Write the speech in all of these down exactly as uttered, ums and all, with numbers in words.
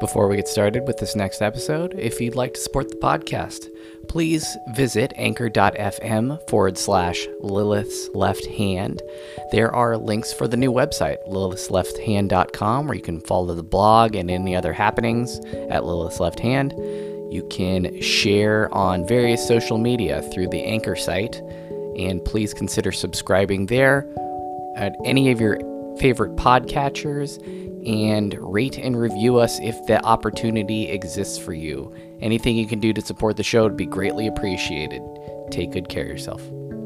Before we get started with this next episode, if you'd like to support the podcast, please visit anchor.fm forward slash Lilith's Left Hand. There are links for the new website, liliths left hand dot com, where you can follow the blog and any other happenings at Lilith's Left Hand. You can share on various social media through the Anchor site, and please consider subscribing there at any of your favorite podcatchers, and rate and review us if the opportunity exists for you. Anything you can do to support the show would be greatly appreciated. Take good care of yourself.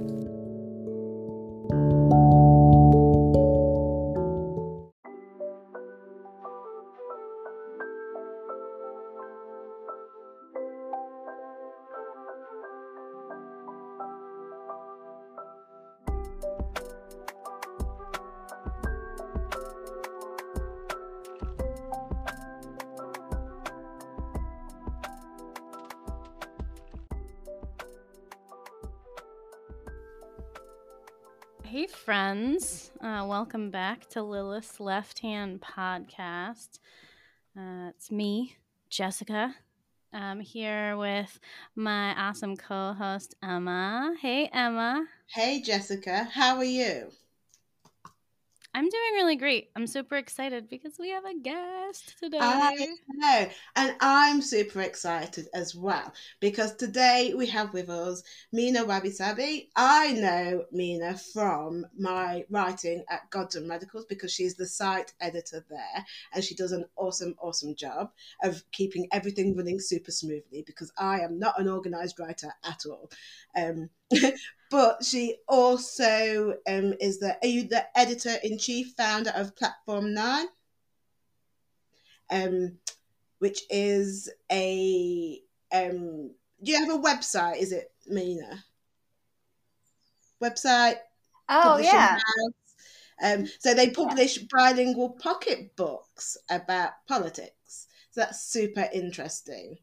Hey friends, uh, welcome back to Lilith's Left Hand podcast. Uh, it's me, Jessica. I'm here with my awesome co-host, Emma. Hey, Emma. Hey, Jessica. How are you? I'm doing really great. I'm super excited because we have a guest today. I know, and I'm super excited as well because today we have with us Mina Wabi-Sabi. I know Mina from my writing at Gods and Radicals because she's the site editor there, and she does an awesome, awesome job of keeping everything running super smoothly because I am not an organised writer at all. Um, But she also um, is the, are you the editor-in-chief, founder of Platform Nine? Um, which is a, um, do you have a website, is it, Mina? Website? Oh, yeah. House. Um, so they publish yeah. bilingual pocket books about politics. So that's super interesting.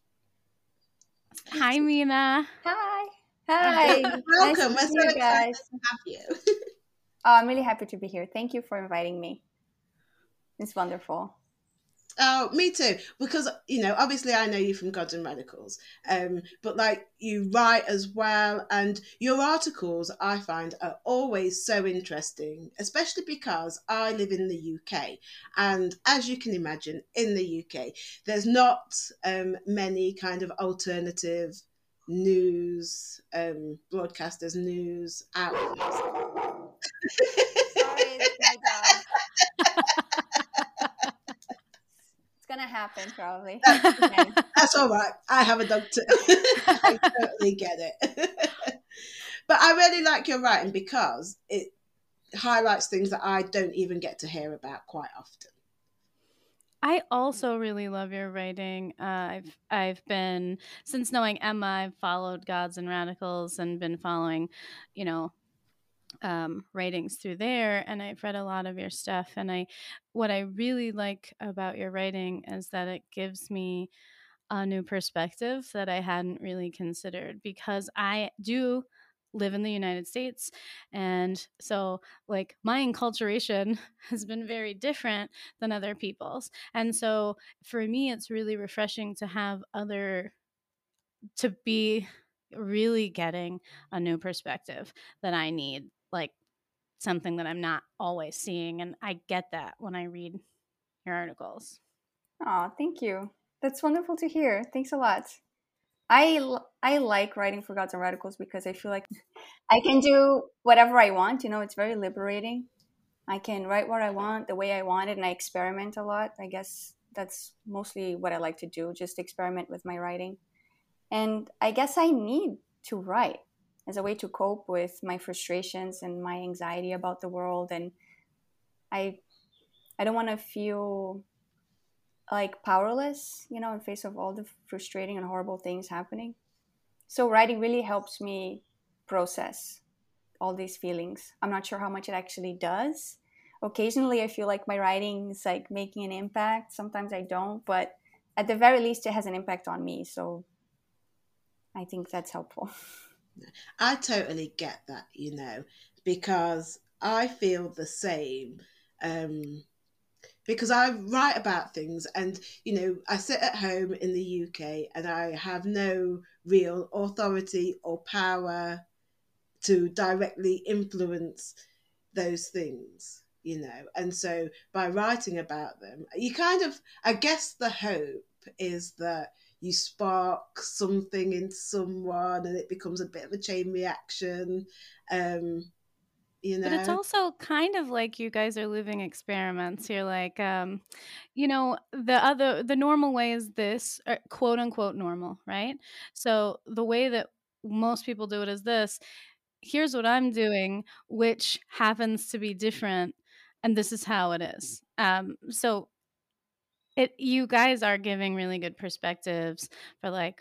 Hi, Mina. Hi. Hi. Welcome. Nice We're so excited guys. to have you. Oh, I'm really happy to be here. Thank you for inviting me. It's wonderful. Oh, me too. Because, you know, obviously I know you from Gods and Radicals, um, but like you write as well, and your articles I find are always so interesting, especially because I live in the U K. And as you can imagine, in the U K, there's not um, many kind of alternative news um, broadcasters, news outlets. Sorry, it's my dog. It's gonna happen probably. That's, that's all right. I have a dog too. I totally get it. But I really like your writing because it highlights things that I don't even get to hear about quite often. I also really love your writing. Uh, I've I've been, since knowing Emma, I've followed Gods and Radicals and been following, you know, um, writings through there, and I've read a lot of your stuff. And I, what I really like about your writing is that it gives me a new perspective that I hadn't really considered, because I do live in the United States, and so like my enculturation has been very different than other people's, and so for me it's really refreshing to have other to be really getting a new perspective that I need, like something that I'm not always seeing, and I get that when I read your articles. Oh, thank you. That's wonderful to hear. Thanks a lot. I, I like writing for Gods and Radicals because I feel like I can do whatever I want. You know, it's very liberating. I can write what I want, the way I want it, and I experiment a lot. I guess that's mostly what I like to do, just experiment with my writing. And I guess I need to write as a way to cope with my frustrations and my anxiety about the world. And I I don't want to feel like powerless, you know, in face of all the frustrating and horrible things happening. So writing really helps me process all these feelings. I'm not sure how much it actually does. Occasionally I feel like my writing is like making an impact. Sometimes I don't, but at the very least it has an impact on me. So I think that's helpful. I totally get that, you know, because I feel the same. Um, because I write about things, and you know, I sit at home in the U K and I have no real authority or power to directly influence those things, you know. And so by writing about them, you kind of, I guess the hope is that you spark something in someone and it becomes a bit of a chain reaction. Um, you know. But it's also kind of like you guys are living experiments. You're like, um, you know, the other, the normal way is this, or quote unquote normal, right? So the way that most people do it is this. Here's what I'm doing, which happens to be different, and this is how it is. Um, so it, you guys are giving really good perspectives for, like,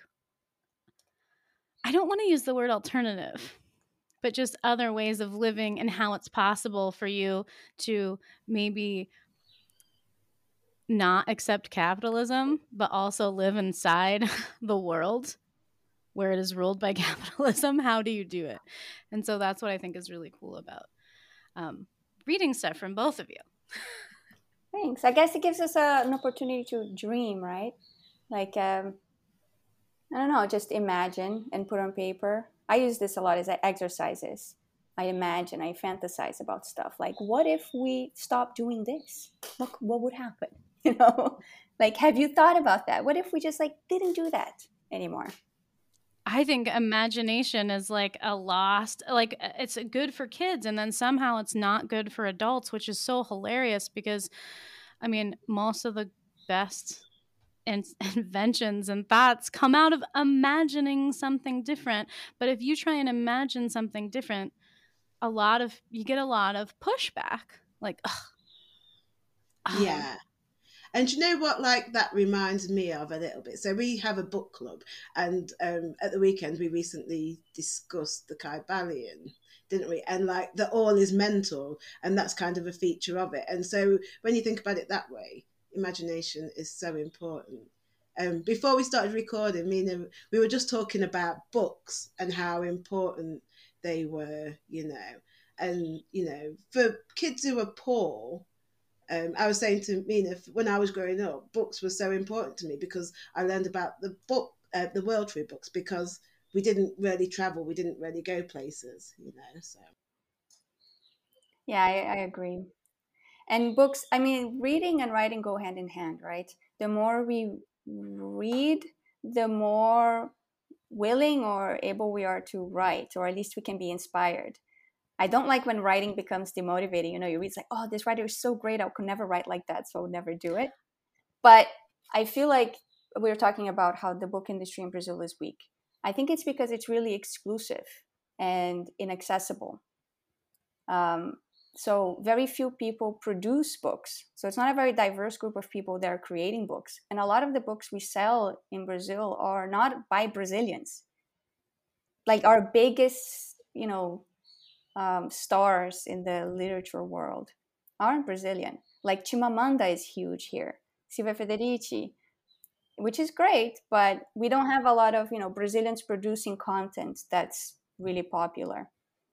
I don't want to use the word alternative, but just other ways of living and how it's possible for you to maybe not accept capitalism, but also live inside the world where it is ruled by capitalism. How do you do it? And so that's what I think is really cool about um, reading stuff from both of you. Thanks. I guess it gives us a, an opportunity to dream, right? Like, um, I don't know, just imagine and put on paper. I use this a lot as exercises. I imagine, I fantasize about stuff. Like, what if we stop doing this? Look, what would happen? You know, like, have you thought about that? What if we just like didn't do that anymore? I think imagination is like a lost, like it's good for kids, and then somehow it's not good for adults, which is so hilarious because, I mean, most of the best in- inventions and thoughts come out of imagining something different. But if you try and imagine something different, a lot of, you get a lot of pushback. Like, ugh. Yeah. And you know what, like, that reminds me of a little bit. So we have a book club, and um, at the weekend we recently discussed the Kybalion, didn't we? And like the all is mental, and that's kind of a feature of it. And so when you think about it that way, imagination is so important. Um, before we started recording, me and we were just talking about books and how important they were, you know. And, you know, for kids who are poor, Um, I was saying to Mina, when I was growing up, books were so important to me because I learned about the book, uh, the world through books, because we didn't really travel, we didn't really go places, you know. So Yeah, I, I agree. And books, I mean, reading and writing go hand in hand, right? The more we read, the more willing or able we are to write, or at least we can be inspired. I don't like when writing becomes demotivating. You know, you read, it's like, oh, this writer is so great. I could never write like that, so I'll never do it. But I feel like we were talking about how the book industry in Brazil is weak. I think it's because it's really exclusive and inaccessible. Um, so very few people produce books. So it's not a very diverse group of people that are creating books. And a lot of the books we sell in Brazil are not by Brazilians. Like our biggest, you know, um, stars in the literature world aren't Brazilian. Like Chimamanda is huge here, Silvia Federici, which is great, but we don't have a lot of, you know, Brazilians producing content that's really popular.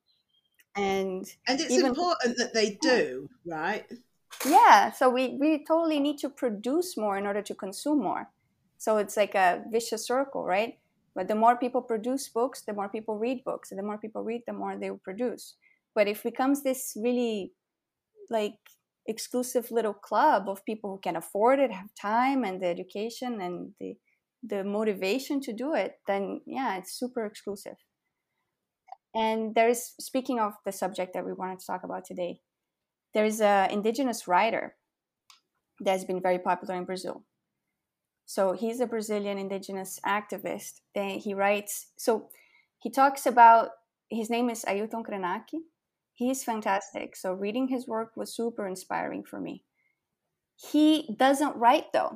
And and it's even, important that they do, right? Yeah, so we, we totally need to produce more in order to consume more. So it's like a vicious circle, right? But the more people produce books, the more people read books. And the more people read, the more they will produce. But if it becomes this really like exclusive little club of people who can afford it, have time and the education and the the motivation to do it, then yeah, it's super exclusive. And there's, speaking of the subject that we wanted to talk about today, there's an indigenous writer that's been very popular in Brazil. So he's a Brazilian indigenous activist. And he writes, so he talks about, his name is Ailton Krenak. He's fantastic. So reading his work was super inspiring for me. He doesn't write though.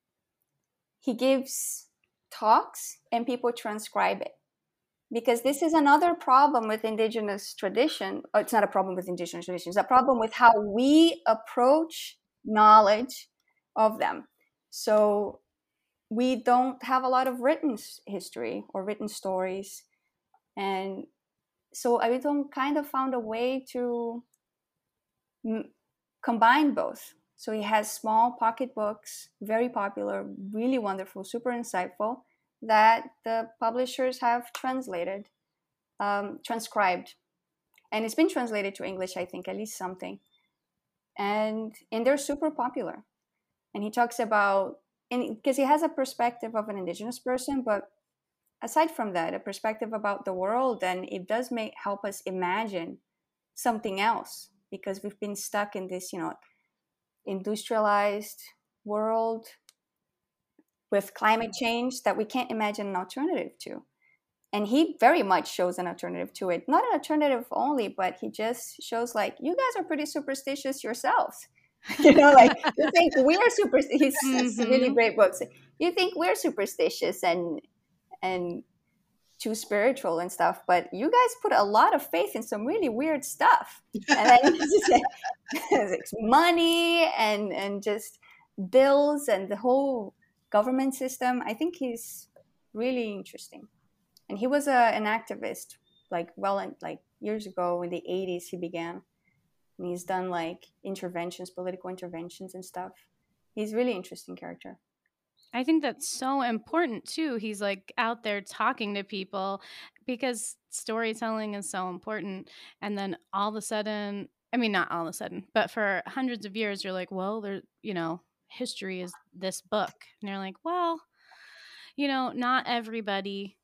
He gives talks and people transcribe it. Because this is another problem with indigenous tradition. Oh, it's not a problem with indigenous tradition. It's a problem with how we approach knowledge of them. So we don't have a lot of written history or written stories. And so Ailton kind of found a way to m- combine both. So he has small pocket books, very popular, really wonderful, super insightful, that the publishers have translated, um, transcribed. And it's been translated to English, I think, at least something. And and they're super popular. And he talks about, and because he has a perspective of an indigenous person, but aside from that, a perspective about the world, and it does make help us imagine something else, because we've been stuck in this, you know, industrialized world with climate change that we can't imagine an alternative to. And he very much shows an alternative to it. Not an alternative only, but he just shows like, you guys are pretty superstitious yourselves. You know, like you think we're superstitious. He's mm-hmm. really great books. You think we're superstitious and and too spiritual and stuff, but you guys put a lot of faith in some really weird stuff. And then it's money and and just bills and the whole government system. I think he's really interesting. And he was a, an activist, like well, in, like years ago in the eighties he began. And he's done like interventions, political interventions and stuff. He's a really interesting character. I think that's so important too. He's like out there talking to people because storytelling is so important. And then all of a sudden, I mean, not all of a sudden, but for hundreds of years, you're like, well, there, you know, history is this book. And you're like, well, you know, not everybody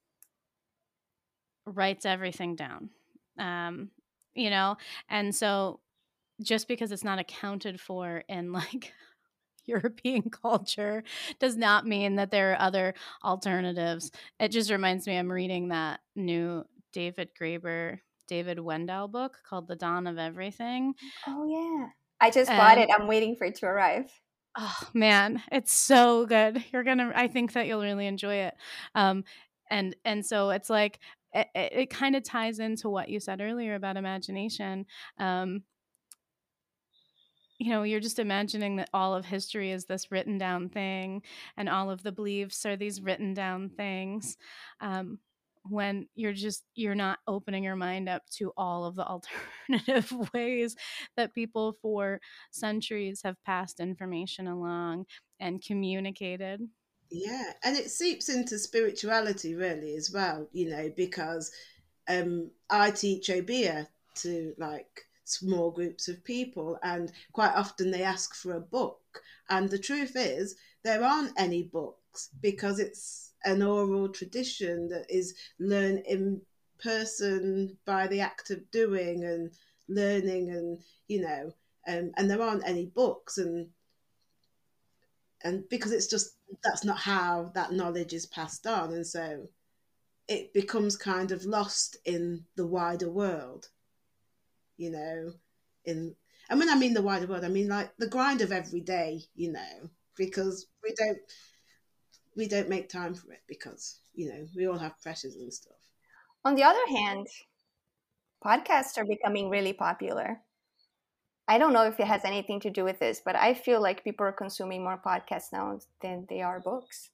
writes everything down, um, you know, and so just because it's not accounted for in like European culture does not mean that there are other alternatives. It just reminds me, I'm reading that new David Graeber, David Wendow book called The Dawn of Everything. Oh, yeah. I just and, bought it. I'm waiting for it to arrive. Oh, man. It's so good. You're going to, I think that you'll really enjoy it. Um, and, and so it's like, it, it kind of ties into what you said earlier about imagination. Um, you know, you're just imagining that all of history is this written down thing and all of the beliefs are these written down things. Um, when you're just, you're not opening your mind up to all of the alternative ways that people for centuries have passed information along and communicated. Yeah, and it seeps into spirituality really as well, you know, because um, I teach Obeah to like small groups of people, and quite often they ask for a book. And the truth is, there aren't any books because it's an oral tradition that is learned in person by the act of doing and learning, and you know, um, and there aren't any books, and and because it's just that's not how that knowledge is passed on, and so it becomes kind of lost in the wider world, you know. In and when I mean the wider world, I mean like the grind of every day, you know, because we don't we don't make time for it because, you know, we all have pressures and stuff. On the other hand, podcasts are becoming really popular. I don't know if it has anything to do with this, but I feel like people are consuming more podcasts now than they are books.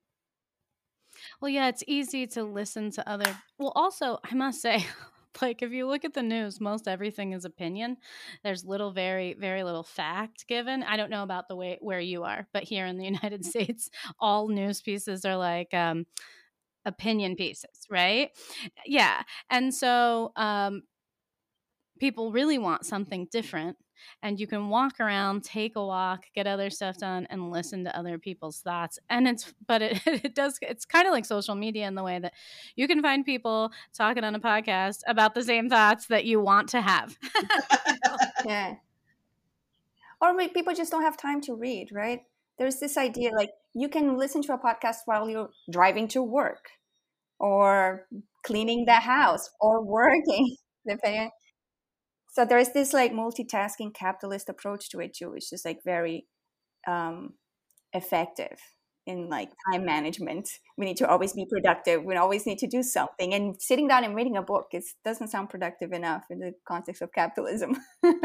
Well, yeah, it's easy to listen to other. Well, also, I must say, like, if you look at the news, most everything is opinion. There's little, very, very little fact given. I don't know about the way where you are, but here in the United States, all news pieces are like um, opinion pieces, right? Yeah. And so um, people really want something different. And you can walk around, take a walk, get other stuff done, and listen to other people's thoughts. And it's, but it, it does, it's kind of like social media in the way that you can find people talking on a podcast about the same thoughts that you want to have. Yeah. Or maybe people just don't have time to read, right? There's this idea like you can listen to a podcast while you're driving to work or cleaning the house or working, depending. So there's this like multitasking capitalist approach to it too, which is like very um, effective in like time management. We need to always be productive. We always need to do something. And sitting down and reading a book is, doesn't sound productive enough in the context of capitalism.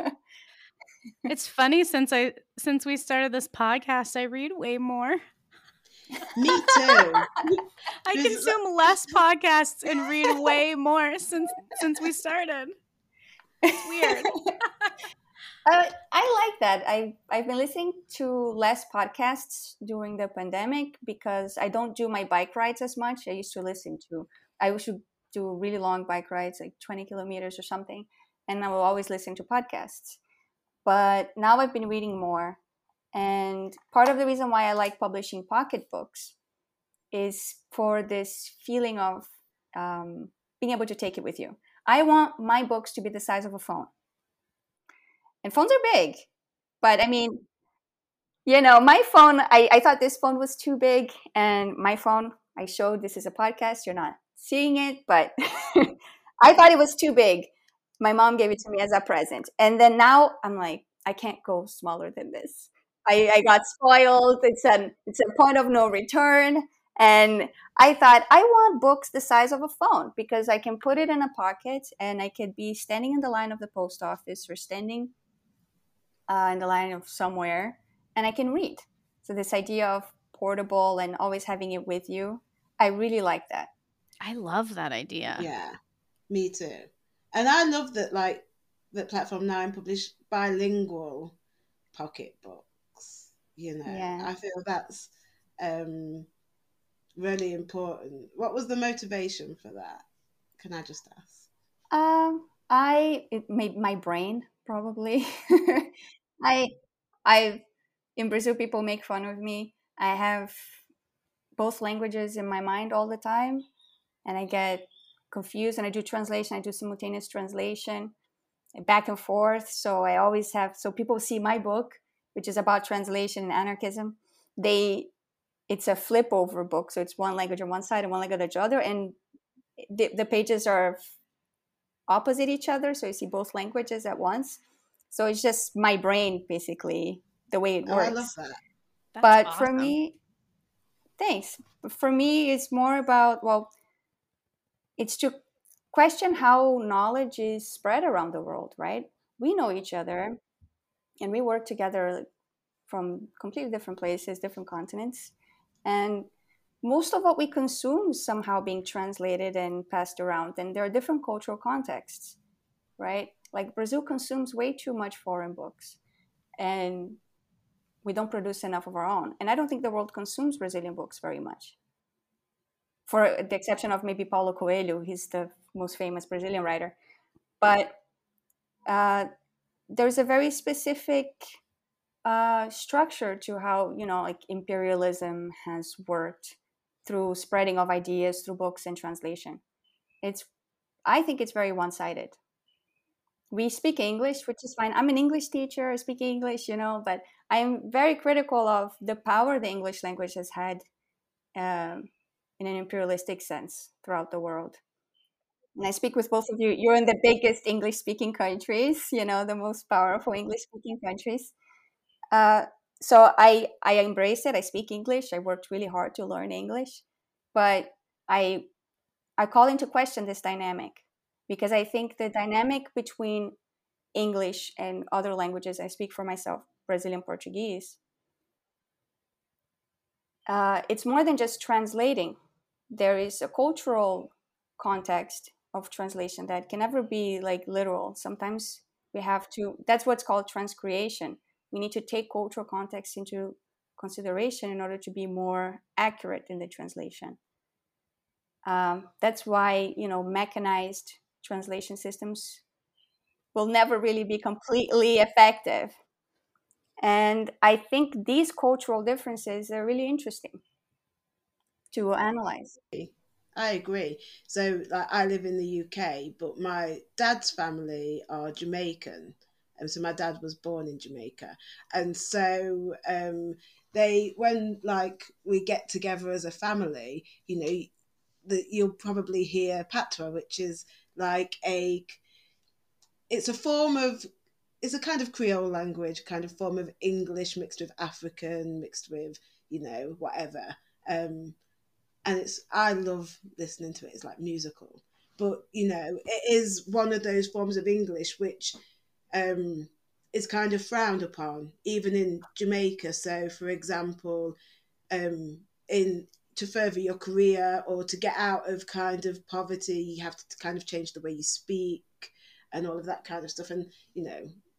It's funny, since I since we started this podcast, I read way more. Me too. I consume less podcasts and read way more since since we started. It's weird. uh, I like like that. I I've been listening to less podcasts during the pandemic because I don't do my bike rides as much. I used to listen to. I used to do really long bike rides, like twenty kilometers or something, and I will always listen to podcasts. But now I've been reading more, and part of the reason why I like publishing pocket books is for this feeling of um, being able to take it with you. I want my books to be the size of a phone. And phones are big. But I mean, you know, my phone, I, I thought this phone was too big. And my phone, I showed this is a podcast. You're not seeing it, but I thought it was too big. My mom gave it to me as a present. And then now I'm like, I can't go smaller than this. I, I got spoiled. It's an it's a point of no return. And I thought, I want books the size of a phone because I can put it in a pocket and I could be standing in the line of the post office or standing uh, in the line of somewhere and I can read. So this idea of portable and always having it with you, I really like that. I love that idea. Yeah, me too. And I love that, like, that Platform nine published bilingual pocket books. You know, Yeah. I feel that's um, really important. What was the motivation for that? Can I just ask? Um, I it made my brain probably. I I in Brazil people make fun of me. I have both languages in my mind all the time, and I get confused. And I do translation. I do simultaneous translation, back and forth. So I always have. So people see my book, which is about translation and anarchism. They it's a flip over book, so it's one language on one side and one language on the other, and the, the pages are opposite each other, so you see both languages at once. So it's just my brain, basically, the way it Oh, works. I love that. That's but awesome. for me, thanks. For me, it's more about, well, it's to question how knowledge is spread around the world, right? We know each other, and we work together from completely different places, different continents, and most of what we consume is somehow being translated and passed around, and there are different cultural contexts, right? Like Brazil consumes way too much foreign books, and we don't produce enough of our own. And I don't think the world consumes Brazilian books very much, for the exception of maybe Paulo Coelho. He's the most famous Brazilian writer. But uh, there's a very specific uh, structure to how, you know, like imperialism has worked through spreading of ideas through books and translation. It's, I think it's very one-sided. We speak English, which is fine. I'm an English teacher, I speak English, you know, but I'm very critical of the power the English language has had um, in an imperialistic sense throughout the world. And I speak with both of you. You're in the biggest English-speaking countries, you know, the most powerful English-speaking countries. Uh, so I I embrace it. I speak English. I worked really hard to learn English, but I I call into question this dynamic, because I think the dynamic between English and other languages, I speak for myself, Brazilian Portuguese, uh, it's more than just translating. There is a cultural context of translation that can never be like literal. Sometimes we have to, that's what's called transcreation. We need to take cultural context into consideration in order to be more accurate in the translation. Um, that's why, you know, mechanized translation systems will never really be completely effective. And I think these cultural differences are really interesting to analyze. I agree. So, like, I live in the U K, but my dad's family are Jamaican, and so my dad was born in Jamaica, and so um, they, when like we get together as a family, you know, that you'll probably hear patois, which is like a, it's a form of, it's a kind of Creole language, kind of form of English mixed with African, mixed with, you know, whatever. Um, and it's, I love listening to it. It's like musical, but you know, it is one of those forms of English which um, is kind of frowned upon, even in Jamaica. So, for example, um, in to further your career or to get out of kind of poverty, you have to kind of change the way you speak and all of that kind of stuff. And you know,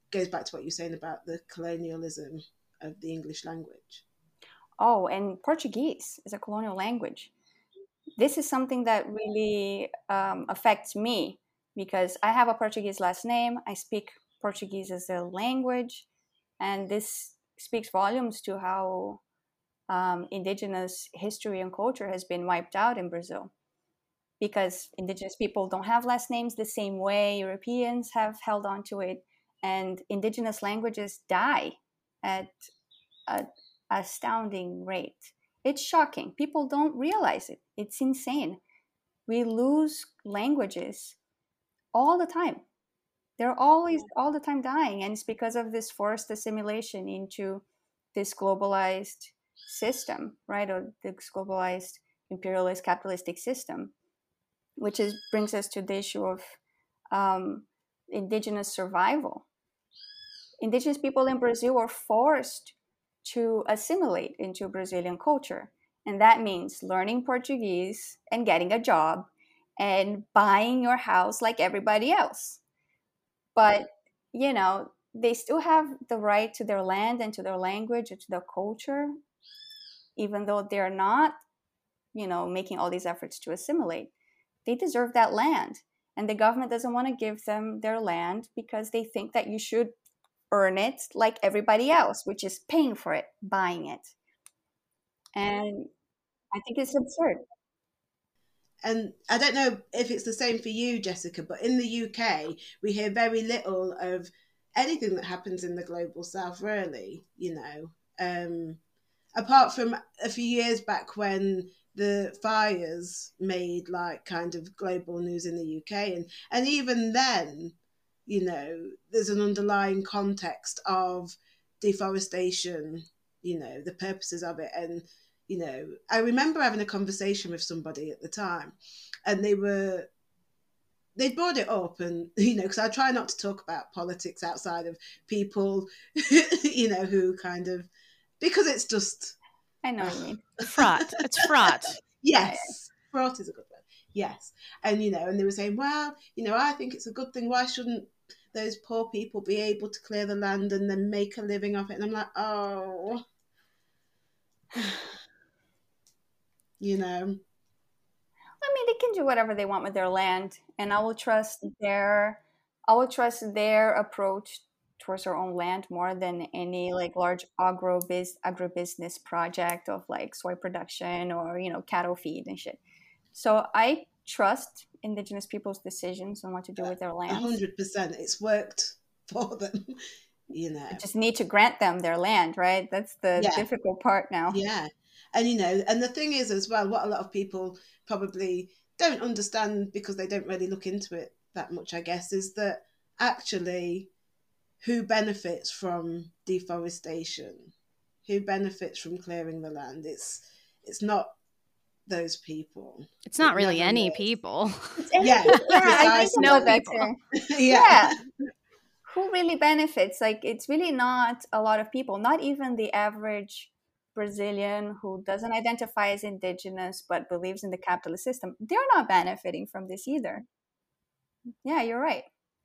goes back to what you're saying about the colonialism of the English language. Oh, and Portuguese is a colonial language. This is something that really um, affects me because I have a Portuguese last name. I speak Portuguese as a language, and this speaks volumes to how um, indigenous history and culture has been wiped out in Brazil. Because indigenous people don't have last names the same way Europeans have held on to it, and indigenous languages die at an astounding rate. It's shocking. People don't realize it. It's insane. We lose languages all the time. They're always all the time dying, and it's because of this forced assimilation into this globalized system, right? Or this globalized imperialist capitalistic system, which is brings us to the issue of um, indigenous survival. Indigenous people in Brazil are forced to assimilate into Brazilian culture. And that means learning Portuguese and getting a job and buying your house like everybody else. But, you know, they still have the right to their land and to their language and to their culture, even though they're not, you know, making all these efforts to assimilate. They deserve that land. And the government doesn't want to give them their land because they think that you should earn it like everybody else, which is paying for it, buying it. And I think it's absurd. And I don't know if it's the same for you, Jessica, but in the U K, we hear very little of anything that happens in the global south, really, you know. Um, apart from a few years back when the fires made like kind of global news in the U K. And, and even then, you know, there's an underlying context of deforestation, you know, the purposes of it. And, you know, I remember having a conversation with somebody at the time, and they were, they brought it up, and, you know, because I try not to talk about politics outside of people, you know, who kind of, because it's just... I know what you mean. Fraught. It's fraught. Yes. Fraught is a good word. Yes. And, you know, and they were saying, well, you know, I think it's a good thing. Why shouldn't those poor people be able to clear the land and then make a living off it? And I'm like, oh, you know. I mean, they can do whatever they want with their land, and I will trust their, I will trust their approach towards their own land more than any like large agro biz agribusiness project of like soy production or, you know, cattle feed and shit. So I trust indigenous people's decisions on what to do with their land. A hundred percent, it's worked for them. You know, you just need to grant them their land, right? That's the yeah. difficult part now. Yeah, and you know, and the thing is as well, what a lot of people probably don't understand because they don't really look into it that much, I guess, is that actually, who benefits from deforestation? Who benefits from clearing the land? It's it's not those people. It's not it really any is. people. It's any yeah, people. Yeah, I think no that people. yeah. yeah. Who really benefits? Like, it's really not a lot of people, not even the average Brazilian who doesn't identify as indigenous but believes in the capitalist system. They're not benefiting from this either. Yeah, you're right.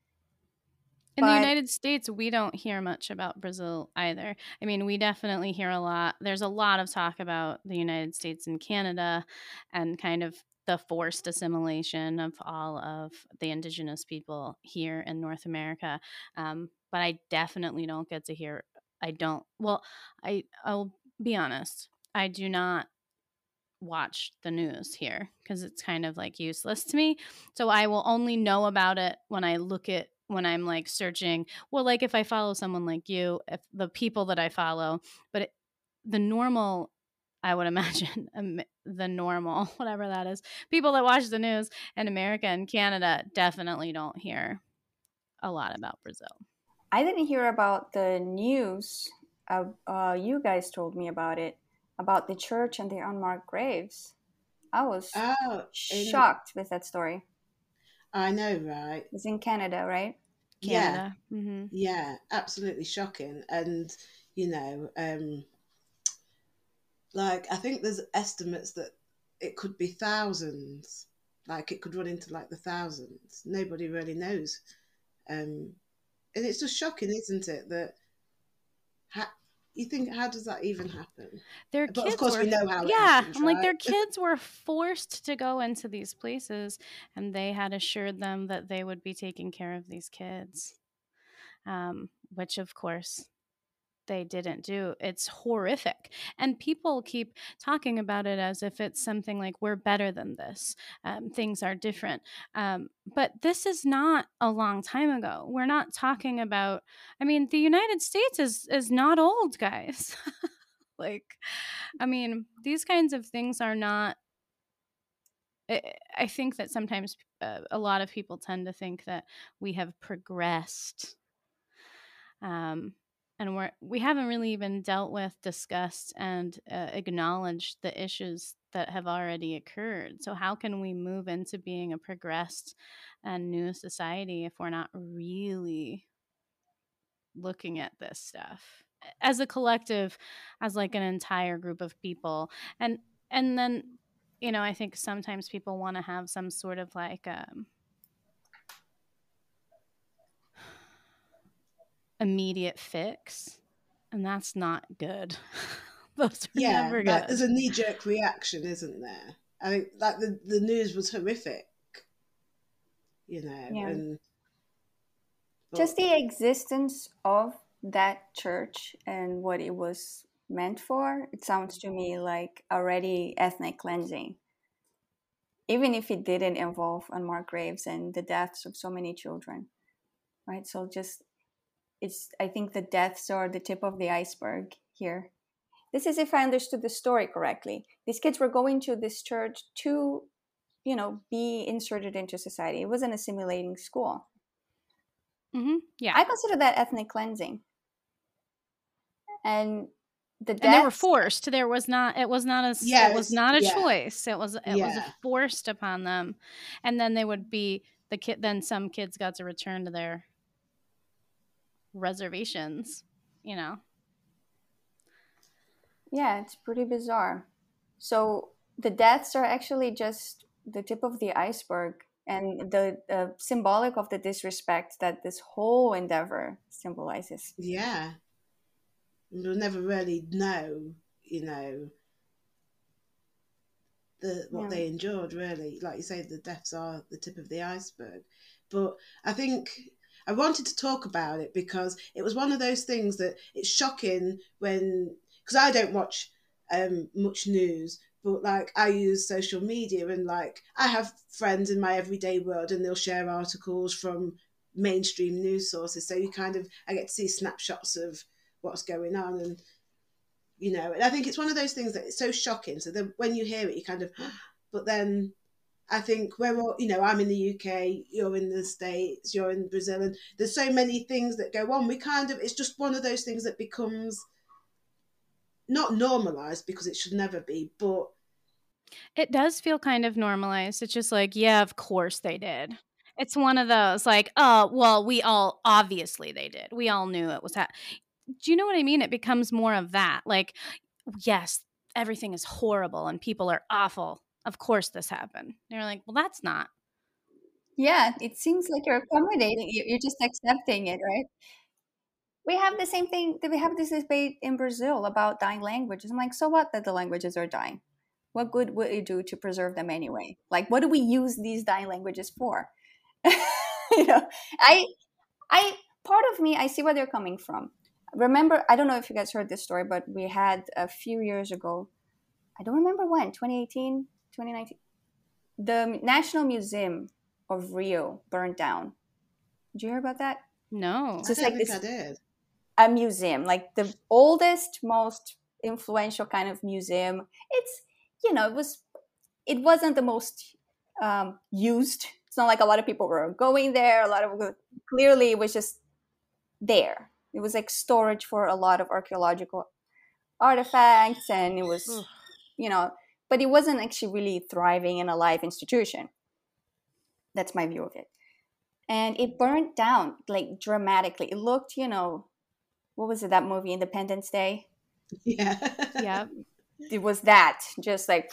In But, the United States, we don't hear much about Brazil either. I mean, we definitely hear a lot. There's a lot of talk about the United States and Canada and kind of the forced assimilation of all of the indigenous people here in North America. Um, but I definitely don't get to hear, I don't, well, I, I'll be honest, I do not watch the news here because it's kind of like useless to me. So I will only know about it when I look at when I'm like searching, well, like if I follow someone like you, if the people that I follow, but it, the normal, I would imagine um, the normal, whatever that is, people that watch the news in America and Canada definitely don't hear a lot about Brazil. I didn't hear about the news. Uh, uh, you guys told me about it, about the church and the unmarked graves. I was oh, shocked in- with that story. I know, right? It's in Canada, right? Canada. Yeah, mm-hmm. yeah, absolutely shocking. And, you know, um, like, I think there's estimates that it could be thousands. Like, it could run into, like, the thousands. Nobody really knows um, and it's just shocking, isn't it? That ha- you think, how does that even happen? Their But kids of course, were, we know how. yeah, it happens, I'm right? like, their kids were forced to go into these places, and they had assured them that they would be taking care of these kids, um, which of course they didn't do. It's horrific. And people keep talking about it as if it's something like, we're better than this. Um, things are different. Um, but this is not a long time ago. We're not talking about, I mean, the United States is, is not old, guys. Like, I mean, these kinds of things are not, I, I think that sometimes uh, a lot of people tend to think that we have progressed. Um, and we're we haven't really even dealt with, discussed, and uh, acknowledged the issues that have already occurred. So how can we move into being a progressed and new society if we're not really looking at this stuff as a collective, as like an entire group of people? And and then, you know, I think sometimes people want to have some sort of like um, immediate fix, and that's not good. Those are Yeah, never like good. there's a knee-jerk reaction, isn't there? I think like the, the news was horrific, you know, Yeah. and but, Just the existence of that church and what it was meant for, it sounds to me like already ethnic cleansing. Even if it didn't involve unmarked graves and the deaths of so many children, right? So just, it's, I think the deaths are the tip of the iceberg here. This is if I understood the story correctly. These kids were going to this church to, you know, be inserted into society. It was an assimilating school. Mm-hmm. Yeah. I consider that ethnic cleansing. And the deaths, and they were forced. There was not. It was not a. Yes, it was not a yeah. choice. It was. It Yeah. was forced upon them, and then they would be the kid. Then some kids got to return to their reservations. You know. yeah, it's pretty bizarre. So the deaths are actually just the tip of the iceberg, and the uh, symbolic of the disrespect that this whole endeavor symbolizes. Yeah, we'll never really know, you know, the what Yeah. they endured. Really, like you say, the deaths are the tip of the iceberg. But I think I wanted to talk about it because it was one of those things that it's shocking when, because I don't watch um, much news, but like I use social media, and like I have friends in my everyday world, and they'll share articles from mainstream news sources. So you kind of, I get to see snapshots of what's going on, and you know, and I think it's one of those things that it's so shocking. So then when you hear it, you kind of, but then I think we're all, you know, I'm in the U K, you're in the States, you're in Brazil, and there's so many things that go on. We kind of, it's just one of those things that becomes not normalized, because it should never be, but it does feel kind of normalized. It's just like, yeah, of course they did. It's one of those like, oh, well, we all, obviously they did. We all knew it was that. Do you know what I mean? It becomes more of that. Like, yes, everything is horrible and people are awful. Of course this happened. And you're like, well, that's not. Yeah, it seems like you're accommodating. you- You're just accepting it, right? We have the same thing. We have this debate in Brazil about dying languages. I'm like, so what that the languages are dying? What good would it do to preserve them anyway? Like, what do we use these dying languages for? you know, I, I, part of me, I see where they're coming from. Remember, I don't know if you guys heard this story, but we had a few years ago, I don't remember when, twenty eighteen, twenty nineteen, the National Museum of Rio burned down. Did you hear about that? No. I So it's don't like think this, I did. a museum, like the oldest, most influential kind of museum. It's, you know, it was, it wasn't the most um, used. It's not like a lot of people were going there. A lot of, clearly it was just there. It was like storage for a lot of archaeological artifacts, and it was, Ugh. you know, but it wasn't actually really thriving in a live institution. That's my view of it. And it burned down like dramatically. It looked, you know, what was it, that movie Independence Day? Yeah. Yeah. It was that, just like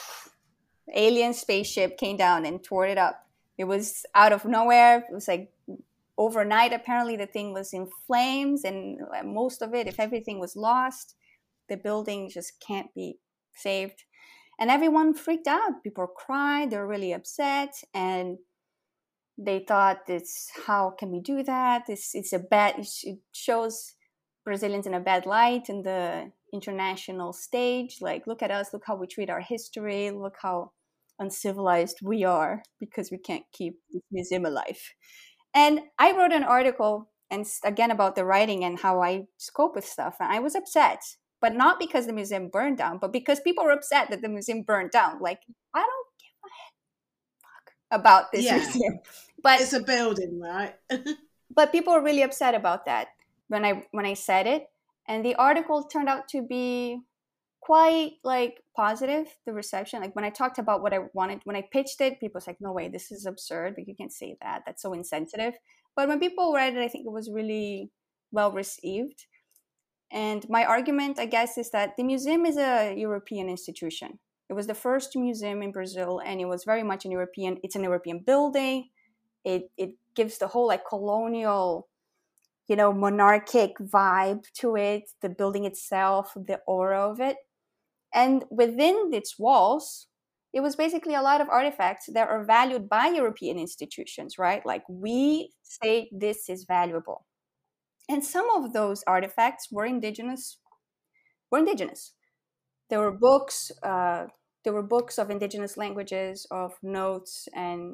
alien spaceship came down and tore it up. It was out of nowhere. It was like overnight, apparently the thing was in flames, and most of it, if everything was lost, the building just can't be saved. And everyone freaked out. People cried. They were really upset. And they thought, this, how can we do that? This it's a bad, it shows Brazilians in a bad light in the international stage. Like, look at us, look how we treat our history, look how uncivilized we are because we can't keep this museum alive. And I wrote an article, and again, about the writing and how I cope with stuff. And I was upset, but not because the museum burned down, but because people were upset that the museum burned down. Like, I don't give a fuck about this Yeah. museum. But It's a building, right? but people were really upset about that when I when I said it. And the article turned out to be quite like positive, the reception. Like when I talked about what I wanted, when I pitched it, people was like, no way, this is absurd. Like, you can't say that. That's so insensitive. But when people read it, I think it was really well received. And my argument, I guess, is that the museum is a European institution. It was the first museum in Brazil, and it was very much an European, it's an European building. It it gives the whole like colonial, you know, monarchic vibe to it, the building itself, the aura of it. And within its walls, it was basically a lot of artifacts that are valued by European institutions, right? Like, we say this is valuable. And some of those artifacts were indigenous, were indigenous. There were books, uh, there were books of indigenous languages, of notes, and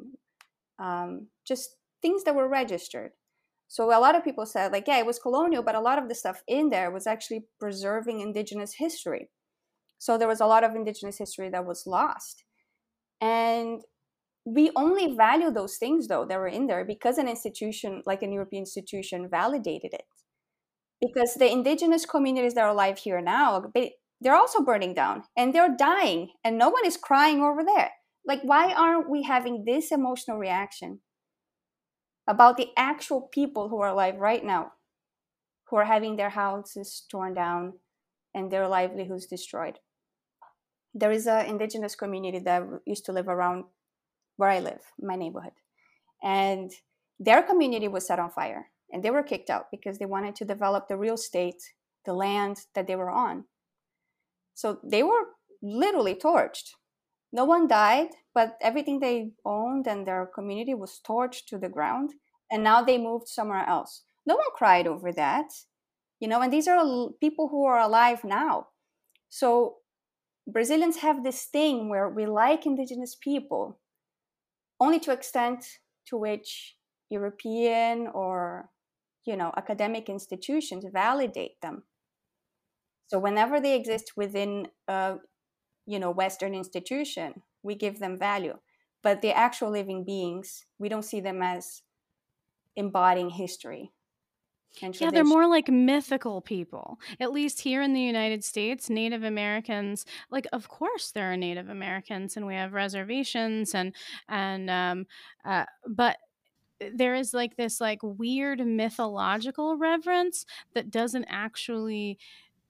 um, just things that were registered. So a lot of people said, like, yeah, it was colonial, but a lot of the stuff in there was actually preserving indigenous history. So there was a lot of indigenous history that was lost. And we only value those things, though, that were in there because an institution, like an European institution, validated it. Because the indigenous communities that are alive here now, they're also burning down and they're dying, and no one is crying over there. Like, why aren't we having this emotional reaction about the actual people who are alive right now, who are having their houses torn down and their livelihoods destroyed? There is an indigenous community that used to live around where I live, my neighborhood. And their community was set on fire, and they were kicked out because they wanted to develop the real estate, the land that they were on. So they were literally torched. No one died, but everything they owned and their community was torched to the ground. And now they moved somewhere else. No one cried over that, you know, and these are people who are alive now. So Brazilians have this thing where we like indigenous people only to extent to which European or, you know, academic institutions validate them. So whenever they exist within a, you know, Western institution, we give them value. But the actual living beings, we don't see them as embodying history. Yeah, they're more like mythical people. At least here in the United States, Native Americans, like, of course there are Native Americans and we have reservations and, and, um, uh, but there is like this like weird mythological reverence that doesn't actually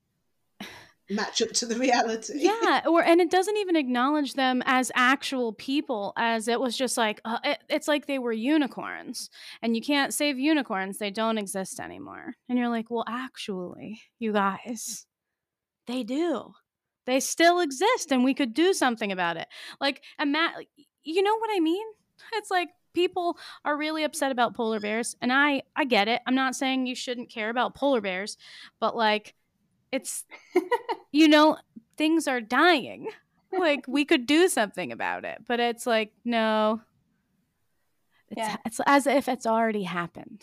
match up to the reality. Yeah, or and it doesn't even acknowledge them as actual people, as it was just like uh, it, it's like they were unicorns, and you can't save unicorns; they don't exist anymore. And you're like, well, actually, you guys, they do. They still exist, and we could do something about it. Like, and Matt, you know what I mean? It's like people are really upset about polar bears, and I I get it. I'm not saying you shouldn't care about polar bears, but like, it's, you know, things are dying. Like, we could do something about it. But it's like, no. It's, yeah. It's as if it's already happened.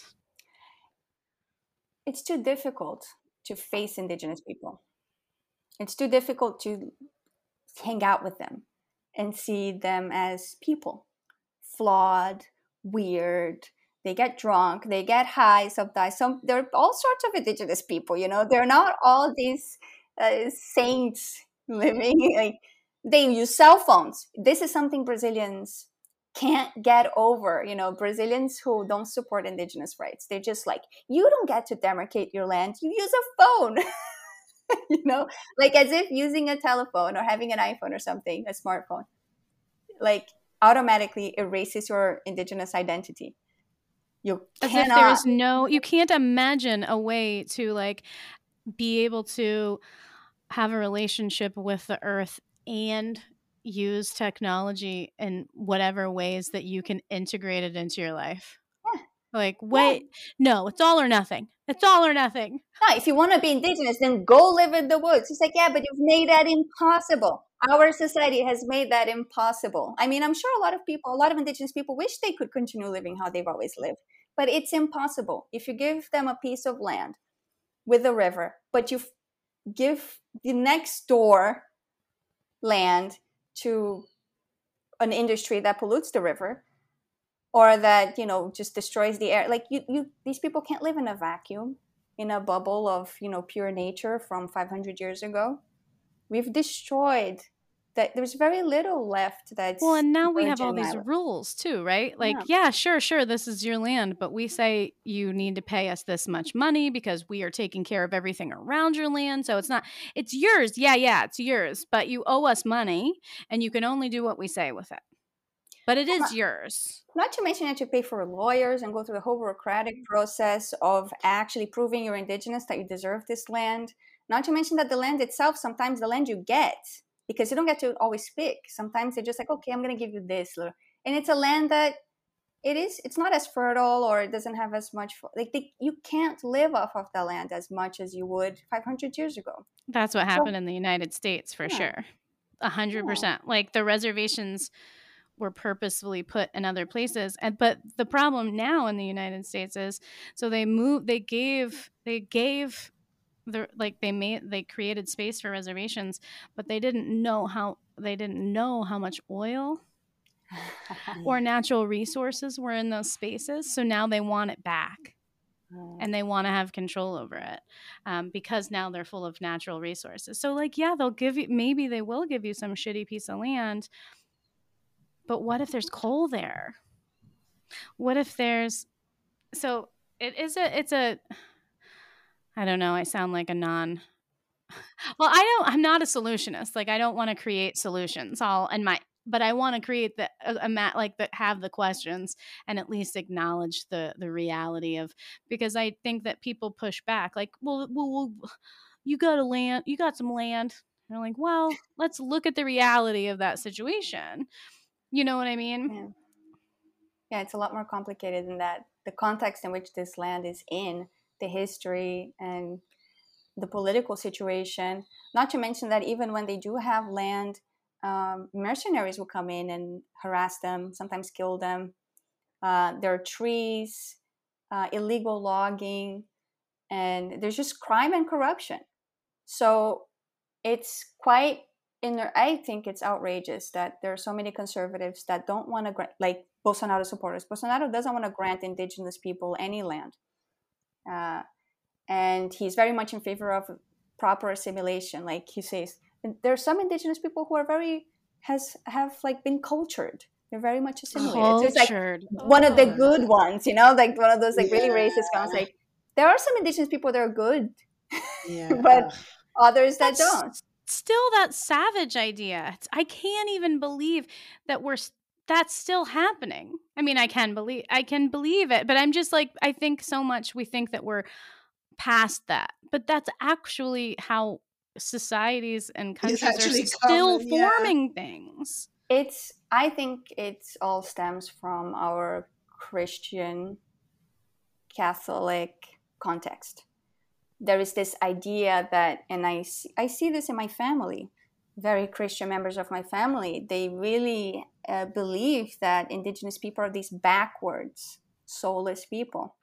It's too difficult to face indigenous people. It's too difficult to hang out with them and see them as people. Flawed, weird. They get drunk, they get high sometimes. Some, there are all sorts of indigenous people, you know. They're not all these uh, saints living. Like, they use cell phones. This is something Brazilians can't get over. You know, Brazilians who don't support indigenous rights, they're just like, you don't get to demarcate your land. You use a phone. You know, like as if using a telephone or having an iPhone or something, a smartphone, like automatically erases your indigenous identity. You As cannot. if there's no, you can't imagine a way to like be able to have a relationship with the earth and use technology in whatever ways that you can integrate it into your life. Yeah. Like, wait, yeah. no, it's all or nothing. It's all or nothing. No, if you want to be indigenous, then go live in the woods. It's like, yeah, but you've made that impossible. Our society has made that impossible. I mean, I'm sure a lot of people, a lot of indigenous people wish they could continue living how they've always lived, but it's impossible. If you give them a piece of land with a river, but you give the next door land to an industry that pollutes the river, or that, you know, just destroys the air. Like you, you, these people can't live in a vacuum, in a bubble of, you know, pure nature from five hundred years ago. We've destroyed that. There's very little left. That's well, and now we have all these island. rules too, right? Like, yeah. yeah, sure, sure, this is your land, but we say you need to pay us this much money because we are taking care of everything around your land. So it's not, it's yours. Yeah, yeah, it's yours, but you owe us money, and you can only do what we say with it. But it is not, yours. Not to mention that you pay for lawyers and go through the whole bureaucratic process of actually proving you're indigenous, that you deserve this land. Not to mention that the land itself, sometimes the land you get, because you don't get to always pick. Sometimes they're just like, okay, I'm going to give you this. And it's a land that it is, it's not as fertile, or it doesn't have as much, like they, you can't live off of the land as much as you would five hundred years ago. That's what happened so, in the United States for yeah. sure. A hundred percent. Like the reservations were purposefully put in other places. And but the problem now in the United States is, so they moved, they gave, they gave the, like they made, they created space for reservations, but they didn't know how, they didn't know how much oil or natural resources were in those spaces. So now they want it back. And they want to have control over it um, because now they're full of natural resources. So like, yeah, they'll give you, maybe they will give you some shitty piece of land. But what if there's coal there? What if there's, so it is a, it's a, I don't know. I sound like a non, well, I don't, I'm not a solutionist. Like I don't want to create solutions all in my, but I want to create the, a, a mat, like that, have the questions and at least acknowledge the, the reality of, because I think that people push back like, well, well, well you got a land, you got some land. And I'm like, well, let's look at the reality of that situation. You know what I mean? Yeah. yeah, it's a lot more complicated than that. The context in which this land is in, the history and the political situation, not to mention that even when they do have land, um, mercenaries will come in and harass them, sometimes kill them. Uh, there are trees, uh, illegal logging, and there's just crime and corruption. So it's quite... I think it's outrageous that there are so many conservatives that don't want to grant, like Bolsonaro supporters. Bolsonaro doesn't want to grant indigenous people any land. Uh, and he's very much in favor of proper assimilation. Like he says, there are some indigenous people who are very, has, have like been cultured. They're very much assimilated. Cultured. So it's like oh. one of the good ones, you know, like one of those like really yeah. racist ones. Like there are some indigenous people that are good, yeah. but others that That's- don't. Still that savage idea. I can't even believe that we're that's still happening. I mean, I can believe I can believe it, but I'm just like, I think so much we think that we're past that. But that's actually how societies and countries are still common, forming yeah. things. It's I think it all stems from our Christian Catholic context. There is this idea that, and I see, I see this in my family, very Christian members of my family, they really uh, believe that indigenous people are these backwards, soulless people.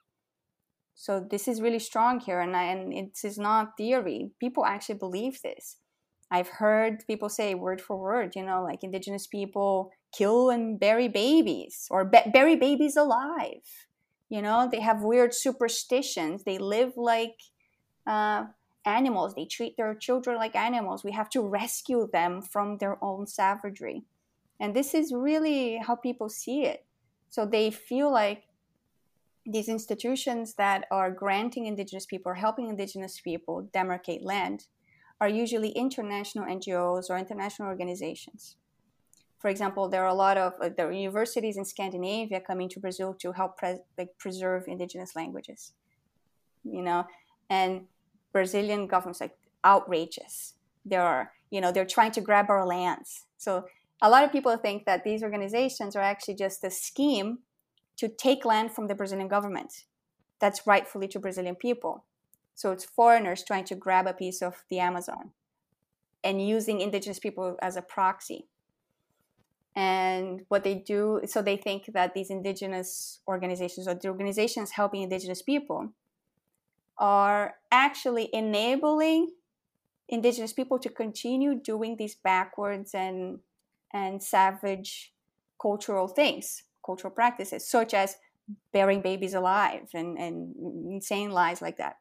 So this is really strong here, and, I, and it is not theory. People actually believe this. I've heard people say word for word, you know, like indigenous people kill and bury babies or be- bury babies alive. You know, they have weird superstitions. They live like uh, animals. They treat their children like animals. We have to rescue them from their own savagery. And this is really how people see it. So they feel like these institutions that are granting indigenous people or helping indigenous people demarcate land are usually international N G Os or international organizations. For example, there are a lot of uh, there are universities in Scandinavia coming to Brazil to help pres- like preserve indigenous languages, you know, and Brazilian government's like outrageous. There are, you know, they're trying to grab our lands. So a lot of people think that these organizations are actually just a scheme to take land from the Brazilian government that's rightfully to Brazilian people. So it's foreigners trying to grab a piece of the Amazon and using indigenous people as a proxy. And what they do, so they think that these indigenous organizations or the organizations helping indigenous people are actually enabling indigenous people to continue doing these backwards and and savage cultural things, cultural practices, such as burying babies alive and, and insane lies like that.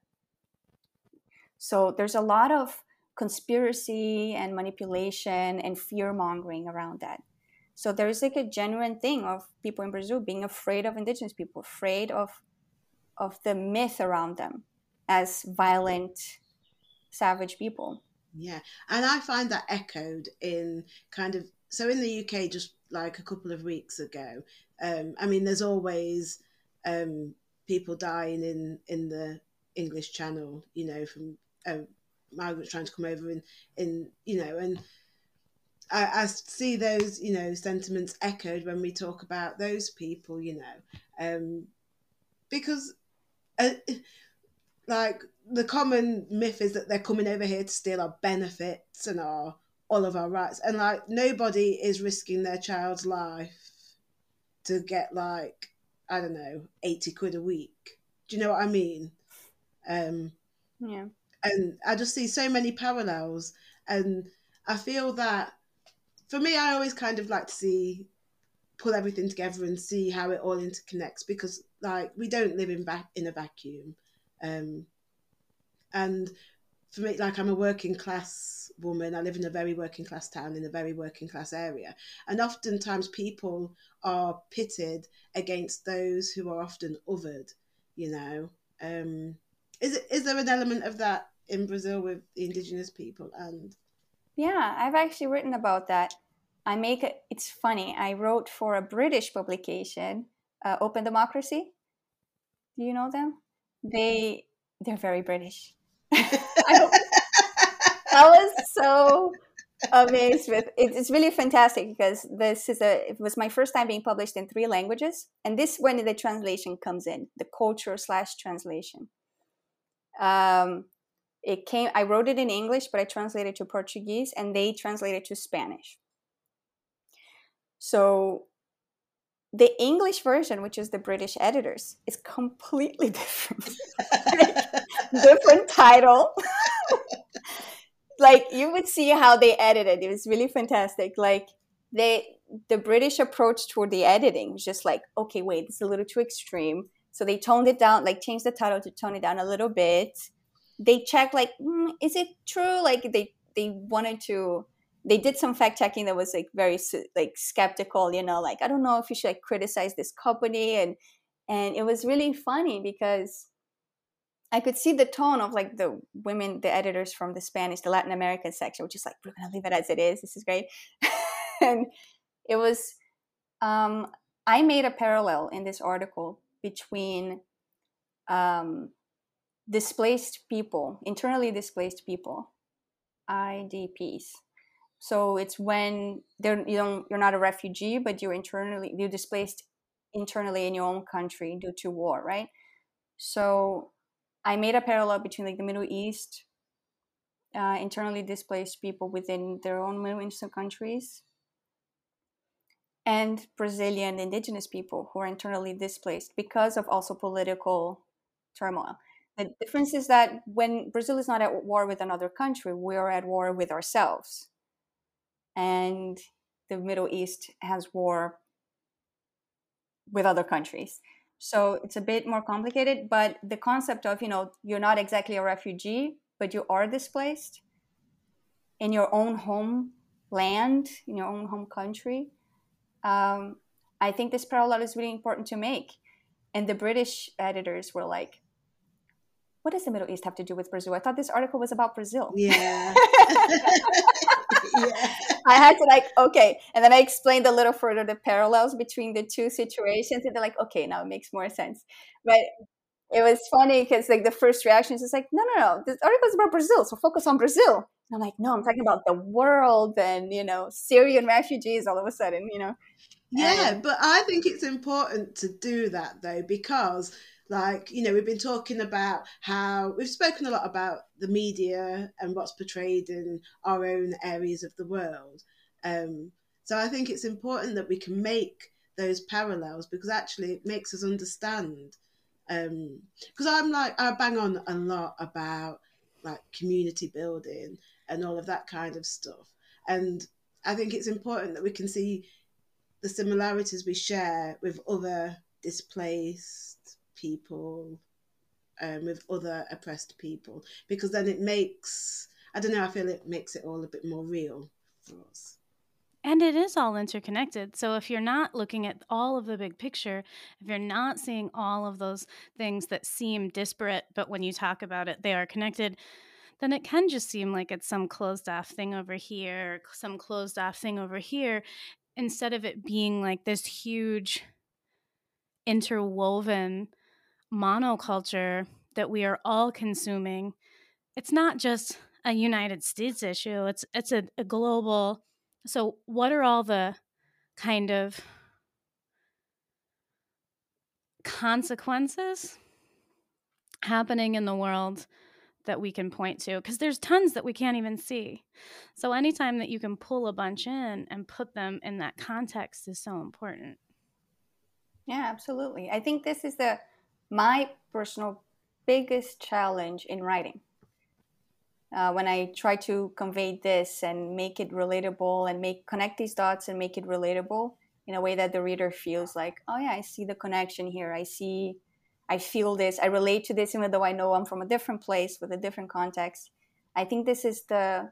So there's a lot of conspiracy and manipulation and fear-mongering around that. So there's like a genuine thing of people in Brazil being afraid of indigenous people, afraid of of the myth around them as violent, savage people. Yeah, and I find that echoed in kind of, so in the U K just like a couple of weeks ago, um, I mean, there's always um, people dying in, in the English Channel, you know, from um, migrants trying to come over in, in you know, and I, I see those, you know, sentiments echoed when we talk about those people, you know, um, because uh, like the common myth is that they're coming over here to steal our benefits and our all of our rights, and like nobody is risking their child's life to get like, I don't know, eighty quid a week. Do you know what I mean? Um, yeah. And I just see so many parallels, and I feel that for me, I always kind of like to see, pull everything together and see how it all interconnects, because like we don't live in back in a vacuum. Um, and for me, like I'm a working class woman. I live in a very working class town in a very working class area. And oftentimes people are pitted against those who are often othered, you know. Um, is it, is there an element of that in Brazil with the indigenous people? And yeah, I've actually written about that. I make it, it's funny. I wrote for a British publication, uh, Open Democracy. Do you know them? They, they're very British. I, I was so amazed with it. It's really fantastic because this is a, it was my first time being published in three languages. And this when the translation comes in, the culture slash translation. Um, it came, I wrote it in English, but I translated to Portuguese and they translated to Spanish. So the English version, which is the British editors, is completely different. Different title. Like you would see how they edited. It was really fantastic. Like they, the British approach toward the editing was just like, okay, wait, it's a little too extreme. So they toned it down, like changed the title to tone it down a little bit. They checked like, mm, is it true? Like they, they wanted to, they did some fact checking that was like very like skeptical, you know, like, I don't know if you should like criticize this company. And, and it was really funny because I could see the tone of like the women, the editors from the Spanish, the Latin American section, which is like, we're going to leave it as it is. This is great. And it was, um, I made a parallel in this article between um, displaced people, internally displaced people, I D Ps. So it's when they're, you don't, you're not a refugee, but you're internally, you're displaced internally in your own country due to war, right? So I made a parallel between like the Middle East, uh, internally displaced people within their own Middle Eastern countries, and Brazilian indigenous people who are internally displaced because of also political turmoil. The difference is that when Brazil is not at war with another country, we are at war with ourselves. And the Middle East has war with other countries. So it's a bit more complicated, but the concept of, you know, you're not exactly a refugee, but you are displaced in your own homeland, in your own home country. Um, I think this parallel is really important to make. And the British editors were like, what does the Middle East have to do with Brazil? I thought this article was about Brazil. Yeah. Yeah. I had to like, okay. And then I explained a little further the parallels between the two situations. And they're like, okay, now it makes more sense. But it was funny because like the first reaction is just like, no, no, no, this article is about Brazil. So focus on Brazil. And I'm like, no, I'm talking about the world and, you know, Syrian refugees all of a sudden, you know. Yeah, And but I think it's important to do that though, because like, you know, we've been talking about how we've spoken a lot about the media and what's portrayed in our own areas of the world. Um, so I think it's important that we can make those parallels, because actually it makes us understand. Um, because I'm like, I bang on a lot about like community building and all of that kind of stuff. And I think it's important that we can see the similarities we share with other displaced people, um, with other oppressed people, because then it makes, I don't know, I feel it makes it all a bit more real for us. And it is all interconnected. So if you're not looking at all of the big picture, if you're not seeing all of those things that seem disparate, but when you talk about it, they are connected, then it can just seem like it's some closed off thing over here, some closed off thing over here, instead of it being like this huge interwoven monoculture that we are all consuming. It's not just a United States issue. It's it's a, a global. So what are all the kind of consequences happening in the world that we can point to? Because there's tons that we can't even see. So anytime that you can pull a bunch in and put them in that context is so important. yeah, absolutely. I think this is the my personal biggest challenge in writing. Uh, when I try to convey this and make it relatable and make connect these dots and make it relatable in a way that the reader feels like, oh yeah, I see the connection here. I see, I feel this. I relate to this, even though I know I'm from a different place with a different context. I think this is the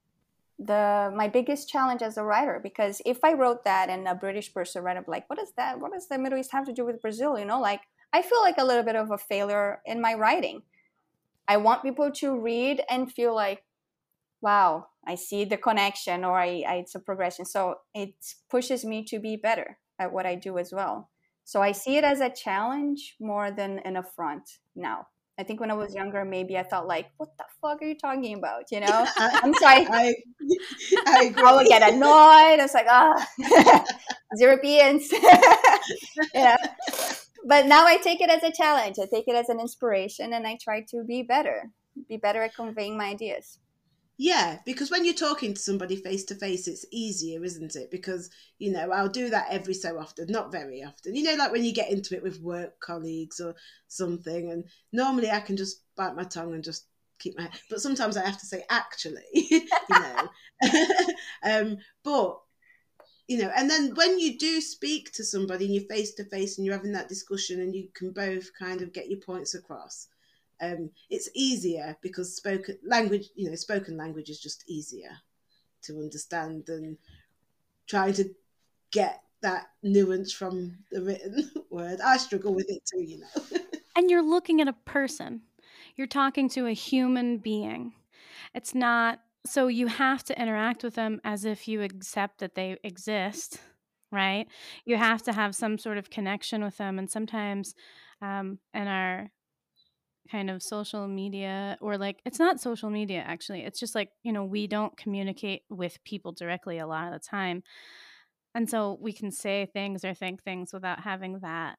the my biggest challenge as a writer, because if I wrote that and a British person read it, like, what is that? What does the Middle East have to do with Brazil? You know, like I feel like a little bit of a failure in my writing. I want people to read and feel like, wow, I see the connection, or I, I it's a progression. So it pushes me to be better at what I do as well. So I see it as a challenge more than an affront now. I think when I was younger, maybe I thought like, what the fuck are you talking about? You know, I'm sorry. I, I agree. I would get annoyed. It's like, ah, oh, Europeans. Yeah. But now I take it as a challenge. I take it as an inspiration, and I try to be better, be better at conveying my ideas. Yeah, because when you're talking to somebody face to face, it's easier, isn't it? Because, you know, I'll do that every so often, not very often. You know, like when you get into it with work colleagues or something, and normally I can just bite my tongue and just keep my head. But sometimes I have to say, actually, you know. um, but, you know, and then when you do speak to somebody and you're face to face and you're having that discussion and you can both kind of get your points across, Um, it's easier because spoken language, you know, spoken language is just easier to understand than trying to get that nuance from the written word. I struggle with it too, you know. And you're looking at a person. You're talking to a human being. It's not, so you have to interact with them as if you accept that they exist, right? You have to have some sort of connection with them. And sometimes um, in our kind of social media, or like, it's not social media actually, it's just like, you know, we don't communicate with people directly a lot of the time, and so we can say things or think things without having that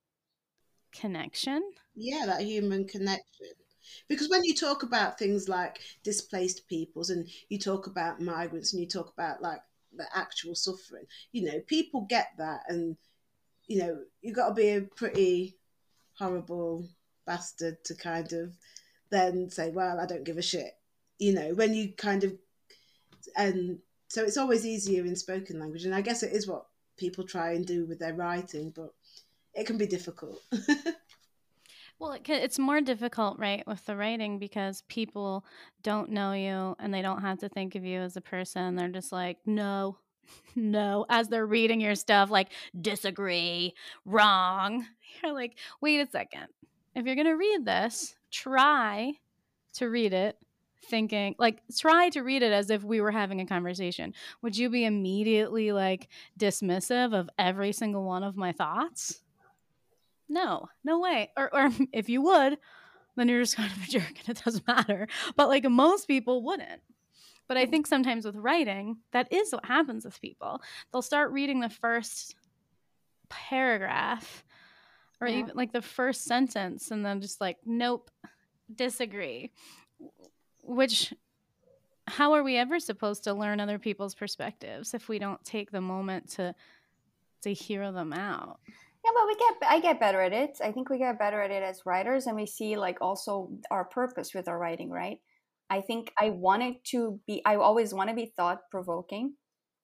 connection. Yeah, that human connection. Because when you talk about things like displaced peoples and you talk about migrants and you talk about like the actual suffering, you know, people get that, and you know, you've got to be a pretty horrible bastard to kind of then say, well, I don't give a shit, you know, when you kind of, and so it's always easier in spoken language, and I guess it is what people try and do with their writing, but it can be difficult. Well, it can, it's more difficult, right, with the writing, because people don't know you and they don't have to think of you as a person. They're just like, no, no, as they're reading your stuff, like, disagree, wrong. You're like, wait a second. If you're going to read this, try to read it thinking, like, try to read it as if we were having a conversation. Would you be immediately like dismissive of every single one of my thoughts? No, no way. Or, or if you would, then you're just kind of a jerk and it doesn't matter. But like most people wouldn't. But I think sometimes with writing, that is what happens with people. They'll start reading the first paragraph or yeah. even like the first sentence and then just like, nope, disagree. Which, how are we ever supposed to learn other people's perspectives if we don't take the moment to to hear them out? Yeah, but we get I get better at it. I think we get better at it as writers, and we see like also our purpose with our writing, right? I think I wanted to be I always want to be thought provoking,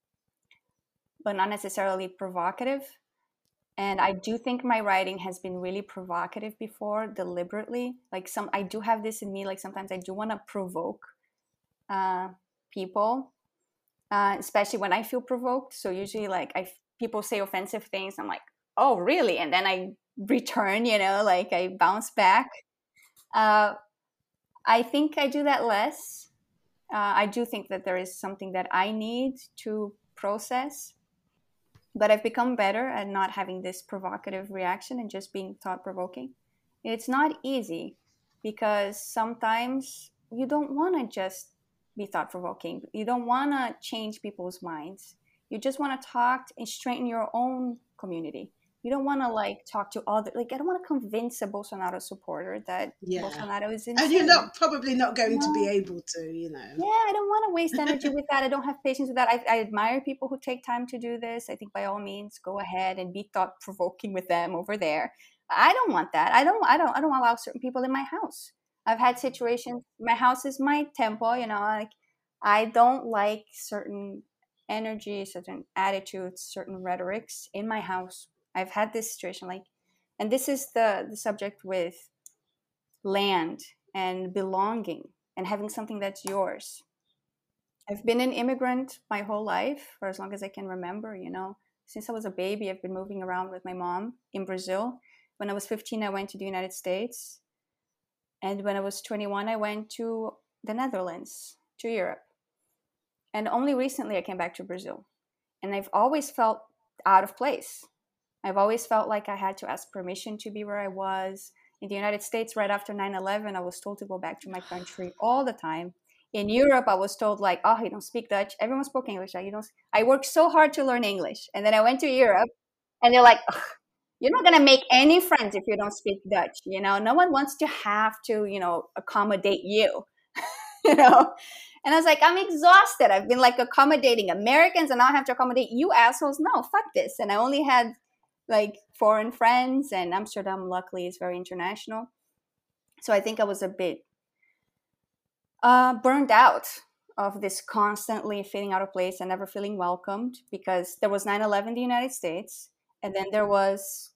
but not necessarily provocative. And I do think my writing has been really provocative before, deliberately. Like some I do have this in me, like sometimes I do want to provoke uh people, uh especially when I feel provoked. So usually like I people say offensive things, I'm like, oh, really? And then I return, you know, like I bounce back. Uh, I think I do that less. Uh, I do think that there is something that I need to process, but I've become better at not having this provocative reaction and just being thought-provoking. It's not easy because sometimes you don't want to just be thought-provoking. You don't want to change people's minds. You just want to talk and strengthen your own community. You don't want to like talk to other, like I don't want to convince a Bolsonaro supporter that yeah. Bolsonaro is insane. And you're not probably not going no. to be able to, you know. Yeah, I don't want to waste energy with that. I don't have patience with that. I, I admire people who take time to do this. I think by all means, go ahead and be thought provoking with them over there. I don't want that. I don't. I don't. I don't allow certain people in my house. I've had situations. My house is my temple. You know, like I don't like certain energy, certain attitudes, certain rhetorics in my house. I've had this situation like, and this is the, the subject with land and belonging and having something that's yours. I've been an immigrant my whole life for as long as I can remember, you know, since I was a baby, I've been moving around with my mom in Brazil. When I was fifteen, I went to the United States. And when I was twenty-one, I went to the Netherlands, to Europe. And only recently I came back to Brazil. And I've always felt out of place. I've always felt like I had to ask permission to be where I was. In the United States, right after nine eleven, I was told to go back to my country all the time. In Europe, I was told like, oh, you don't speak Dutch. Everyone spoke English. You don't. I worked so hard to learn English. And then I went to Europe and they're like, you're not going to make any friends if you don't speak Dutch. You know, no one wants to have to, you know, accommodate you, you know. And I was like, I'm exhausted. I've been like accommodating Americans and now I have to accommodate you assholes. No, fuck this. And I only had like foreign friends, and Amsterdam luckily is very international. So I think I was a bit uh, burned out of this constantly feeling out of place and never feeling welcomed, because there was nine eleven in the United States, and then there was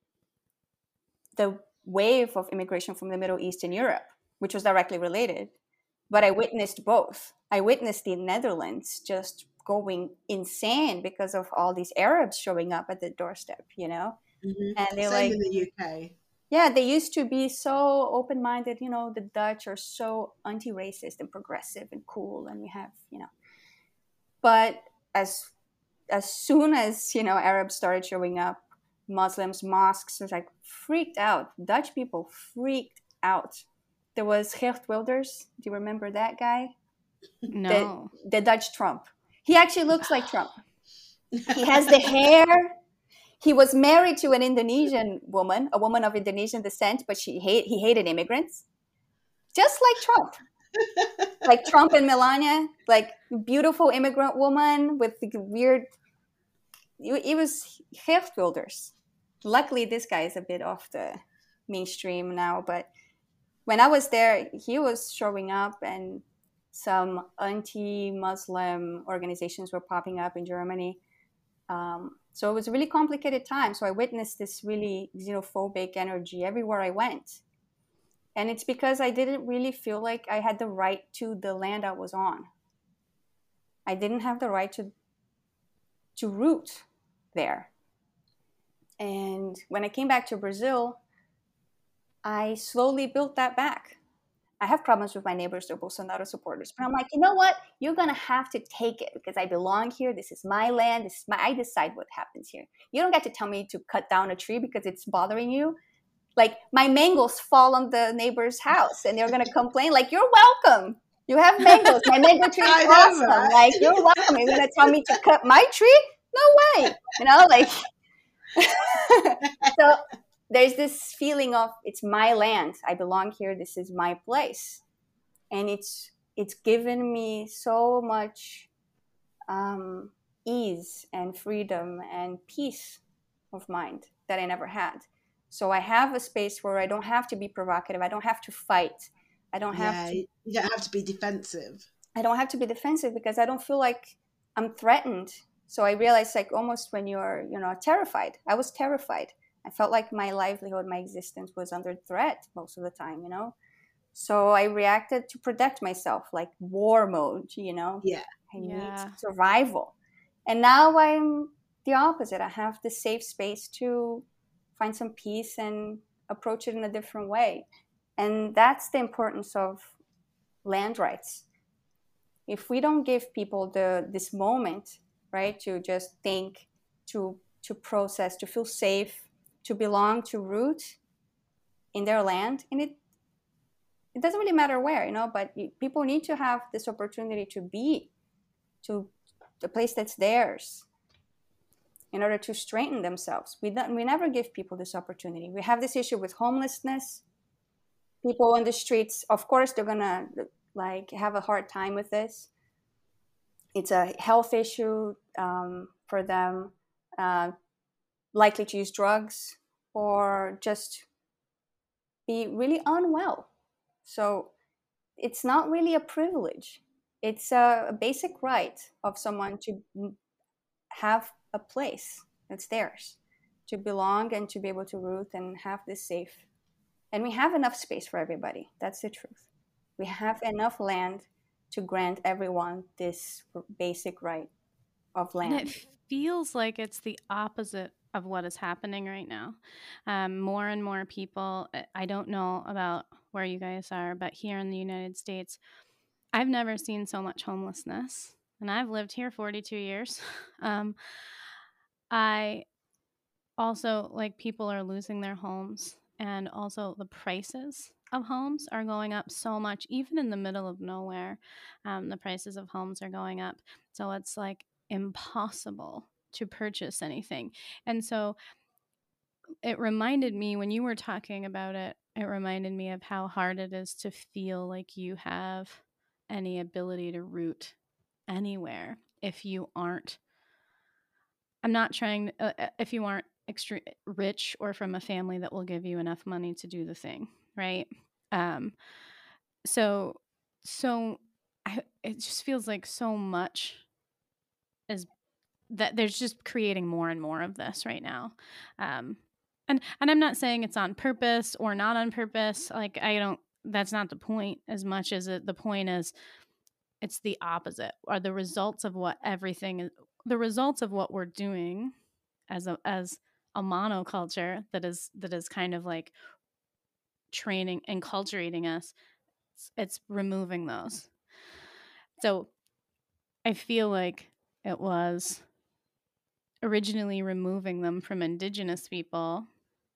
the wave of immigration from the Middle East in Europe, which was directly related. But I witnessed both. I witnessed the Netherlands just going insane because of all these Arabs showing up at the doorstep, you know? Mm-hmm. And they Same like in the U K. Yeah, they used to be so open-minded, you know, the Dutch are so anti-racist and progressive and cool, and we have, you know. But as as soon as, you know, Arabs started showing up, Muslims, mosques, was like freaked out. Dutch people freaked out. There was Geert Wilders. Do you remember that guy? No. The, the Dutch Trump. He actually looks like Trump. He has the hair. He was married to an Indonesian woman, a woman of Indonesian descent, but she hate, he hated immigrants. Just like Trump. Like Trump and Melania, like beautiful immigrant woman with the weird... It was Geert Wilders. Luckily, this guy is a bit off the mainstream now, but when I was there, he was showing up, and some anti-Muslim organizations were popping up in Germany. Um, so it was a really complicated time. So I witnessed this really xenophobic energy everywhere I went. And it's because I didn't really feel like I had the right to the land I was on. I didn't have the right to to root there. And when I came back to Brazil, I slowly built that back. I have problems with my neighbors. They're Bolsonaro supporters. But I'm like, you know what? You're going to have to take it because I belong here. This is my land. This is my, I decide what happens here. You don't get to tell me to cut down a tree because it's bothering you. Like, my mangoes fall on the neighbor's house and they're going to complain. Like, you're welcome. You have mangoes. My mango tree is I know, awesome. right? Like, you're welcome. You're going to tell me to cut my tree? No way. You know, like, so there's this feeling of it's my land. I belong here. This is my place. And it's, it's given me so much um, ease and freedom and peace of mind that I never had. So I have a space where I don't have to be provocative. I don't have to fight. I don't have yeah, to. You don't have to be defensive. I don't have to be defensive because I don't feel like I'm threatened. So I realized, like, almost when you're, you know, terrified. I was terrified. I felt like my livelihood, my existence was under threat most of the time, you know. So I reacted to protect myself, like war mode, you know. Yeah. I Yeah. need survival. And now I'm the opposite. I have the safe space to find some peace and approach it in a different way. And that's the importance of land rights. If we don't give people the this moment, right, to just think, to to process, to feel safe, to belong, to root in their land, and it it doesn't really matter where, you know, but people need to have this opportunity to be, to the place that's theirs, in order to strengthen themselves. We don't, we never give people this opportunity. We have this issue with homelessness. People on the streets, of course, they're gonna like have a hard time with this. It's a health issue um, for them, uh, likely to use drugs or just be really unwell. So it's not really a privilege. It's a, a basic right of someone to have a place that's theirs, to belong and to be able to root and have this safe. And we have enough space for everybody. That's the truth. We have enough land to grant everyone this basic right of land. And it feels like it's the opposite of what is happening right now. Um, more and more people, I don't know about where you guys are, but here in the United States, I've never seen so much homelessness. And I've lived here forty-two years. Um, I also, like, people are losing their homes, and also the prices of homes are going up so much, even in the middle of nowhere. Um, the prices of homes are going up. So it's like impossible to purchase anything. And so it reminded me, when you were talking about it, it reminded me of how hard it is to feel like you have any ability to root anywhere if you aren't, I'm not trying, uh, if you aren't extreme rich or from a family that will give you enough money to do the thing, right? Um, so, so I, it just feels like so much is that there's just creating more and more of this right now. Um, and, and I'm not saying it's on purpose or not on purpose. Like, I don't, that's not the point as much as it, the point is it's the opposite, are the results of what everything is, the results of what we're doing as a, as a monoculture that is, that is kind of like training and culturating us. It's, it's removing those. So I feel like it was originally removing them from indigenous people,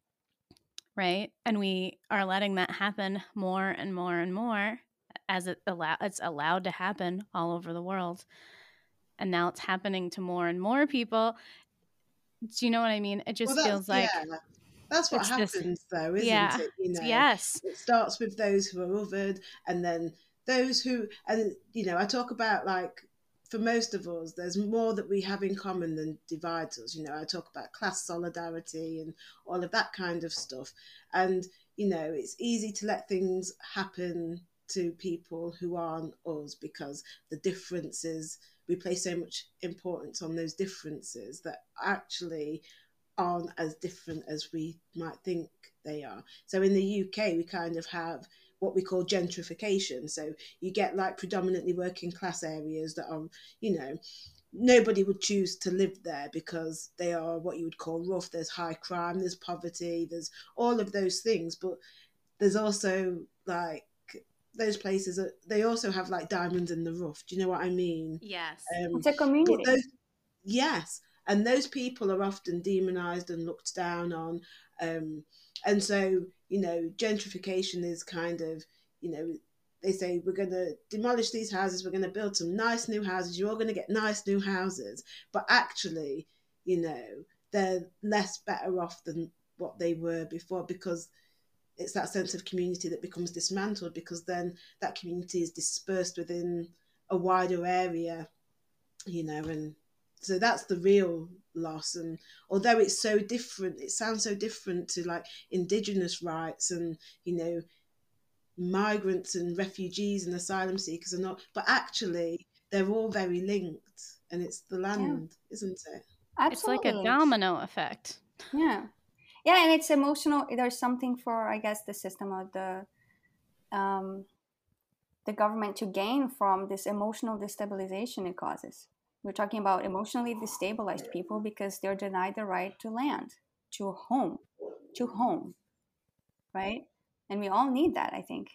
right? And we are letting that happen more and more and more as it allow it's allowed to happen all over the world. And now it's happening to more and more people. Do you know what I mean? It just well, feels like yeah. That's what happens, this, though, isn't yeah, it? You know, yes. It starts with those who are othered, and then those who, and you know, I talk about, like, for most of us, there's more that we have in common than divides us. You know, I talk about class solidarity and all of that kind of stuff. And, you know, it's easy to let things happen to people who aren't us because the differences, we place so much importance on those differences that actually aren't as different as we might think they are. So in the U K, we kind of have what we call gentrification. So you get like predominantly working class areas that are, you know, nobody would choose to live there because they are what you would call rough. There's high crime, there's poverty, there's all of those things. But there's also like those places are, they also have like diamonds in the rough. Do you know what I mean? Yes. Um, It's a community. Those, yes, and those people are often demonized and looked down on, um, and so you know, gentrification is kind of, you know, they say we're going to demolish these houses, we're going to build some nice new houses, you're all going to get nice new houses, but actually, you know, they're less better off than what they were before, because it's that sense of community that becomes dismantled, because then that community is dispersed within a wider area, you know, and so that's the real loss. And although it's so different, it sounds so different to like indigenous rights and, you know, migrants and refugees and asylum seekers are not, but actually they're all very linked, and it's the land, yeah. isn't it? Absolutely. It's like a domino effect. Yeah. Yeah, and it's emotional. There's something for, I guess, the system of the um, the government to gain from this emotional destabilization it causes. We're talking about emotionally destabilized people because they're denied the right to land, to home, to home, right? And we all need that, I think.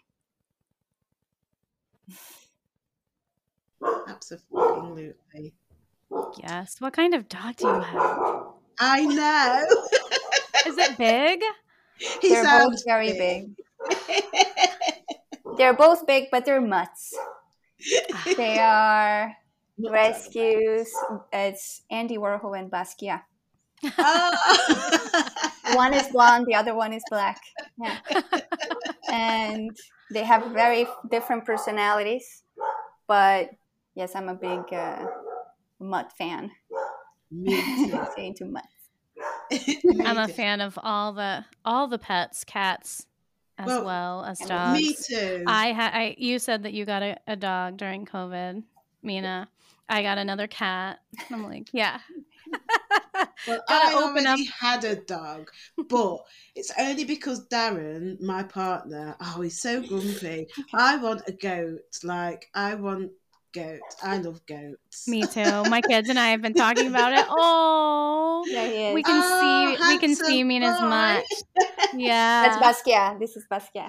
Absolutely. Yes. What kind of dog do you have? I know. Is it big? He they're both sounds very big. big. They're both big, but they're mutts. They are rescues. It's Andy Warhol and Basquiat. Oh. One is blonde, the other one is black. Yeah. And they have very different personalities. But yes, I'm a big uh, mutt fan. Me too. Into mutts. I'm a fan of all the all the pets, cats as well, well as dogs. Me too. I had I you said that you got a, a dog during COVID, Mina. I got another cat. I'm like, yeah. Well, I open already up. had a dog, but it's only because Darren, my partner, oh, he's so grumpy. I want a goat. Like, I want goat. I love goats. Me too. My kids and I have been talking about it. Oh, yeah, he is. we can oh, see we can see Mina's mutt. Yeah, that's Basquiat. This is Basquiat.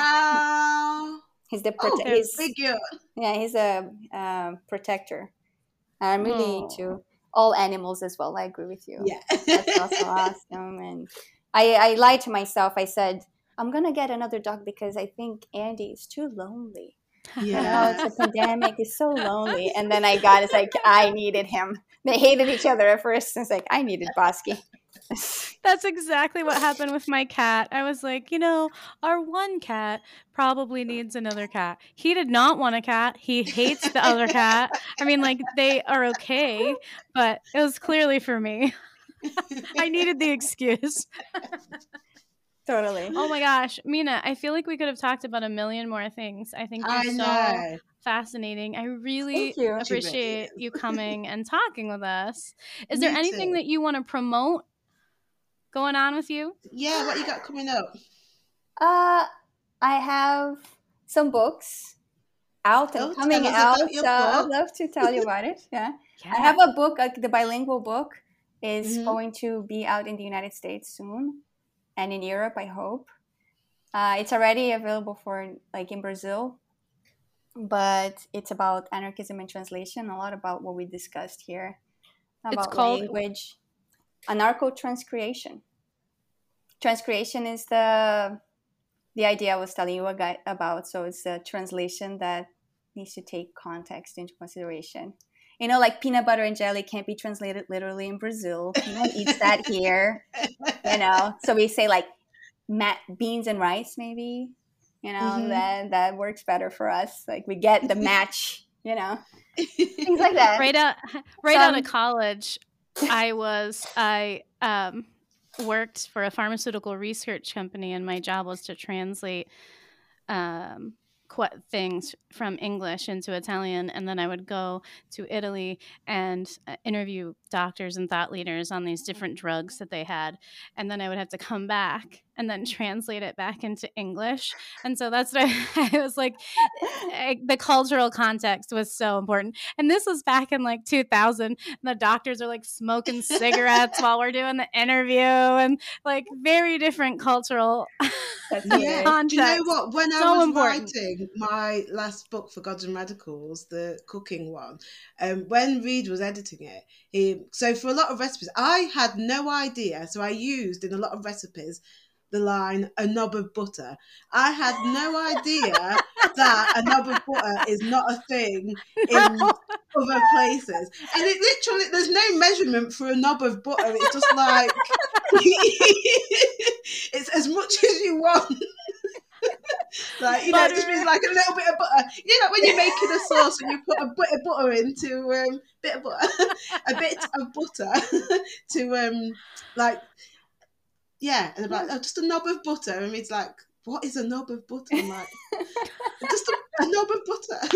Oh, he's the prote- oh, he's, figure. Yeah, he's a uh, protector. I'm really oh. into all animals as well. I agree with you. Yeah, that's also awesome. And I, I lied to myself. I said I'm gonna get another dog because I think Andy is too lonely. Yeah, you know, it's a pandemic. He's so lonely. And then I got it's like I needed him. They hated each other at first. It's like I needed Bosky. That's exactly what happened with my cat. I was like, you know, our one cat probably needs another cat. He did not want a cat. He hates the other cat. I mean, like, they are okay, but it was clearly for me. I needed the excuse. Totally. Oh my gosh, Mina, I feel like we could have talked about a million more things. I think you're I so know. fascinating. I really you. appreciate you coming and talking with us. Is there Me anything too. that you want to promote going on with you? Yeah, what you got coming up? Uh, I have some books out and oh, coming out. So I'd love to tell you about it. Yeah. yeah. I have a book, like the bilingual book is mm-hmm. going to be out in the United States soon. And in Europe, I hope. Uh, it's already available for, like, in Brazil. But it's about anarchism and translation, a lot about what we discussed here. About it's called language. Anarcho-transcreation. Transcreation is the the idea I was telling you about. So it's a translation that needs to take context into consideration. You know, like peanut butter and jelly can't be translated literally in Brazil. No one eats that here, you know. So we say like ma- beans and rice, maybe. You know, mm-hmm. that that works better for us. Like we get the match, you know, things like that. Right out, right Some, out of college, I was I um, worked for a pharmaceutical research company, and my job was to translate. Um, Qu- things from English into Italian, and then I would go to Italy and uh, interview doctors and thought leaders on these different drugs that they had, and then I would have to come back and then translate it back into English. And so that's what I, I was like, I, the cultural context was so important. And this was back in like two thousand. And the doctors are like smoking cigarettes while we're doing the interview, and like very different cultural yeah. context. Do you know what? When so I was important. writing my last book for Gods and Radicals, the cooking one, um, when Reed was editing it, he so for a lot of recipes, I had no idea. So I used in a lot of recipes the line "a knob of butter." I had no idea that a knob of butter is not a thing No. in other places, and it literally there's no measurement for a knob of butter. It's just like it's as much as you want. Like, you Butter. know, it just means like a little bit of butter. You know, when you're making a sauce and you put a bit of butter into um, bit of butter, a bit of butter to um, like, yeah, and I'm like, oh, just a knob of butter, and it's like, what is a knob of butter? I'm like, just a, a knob of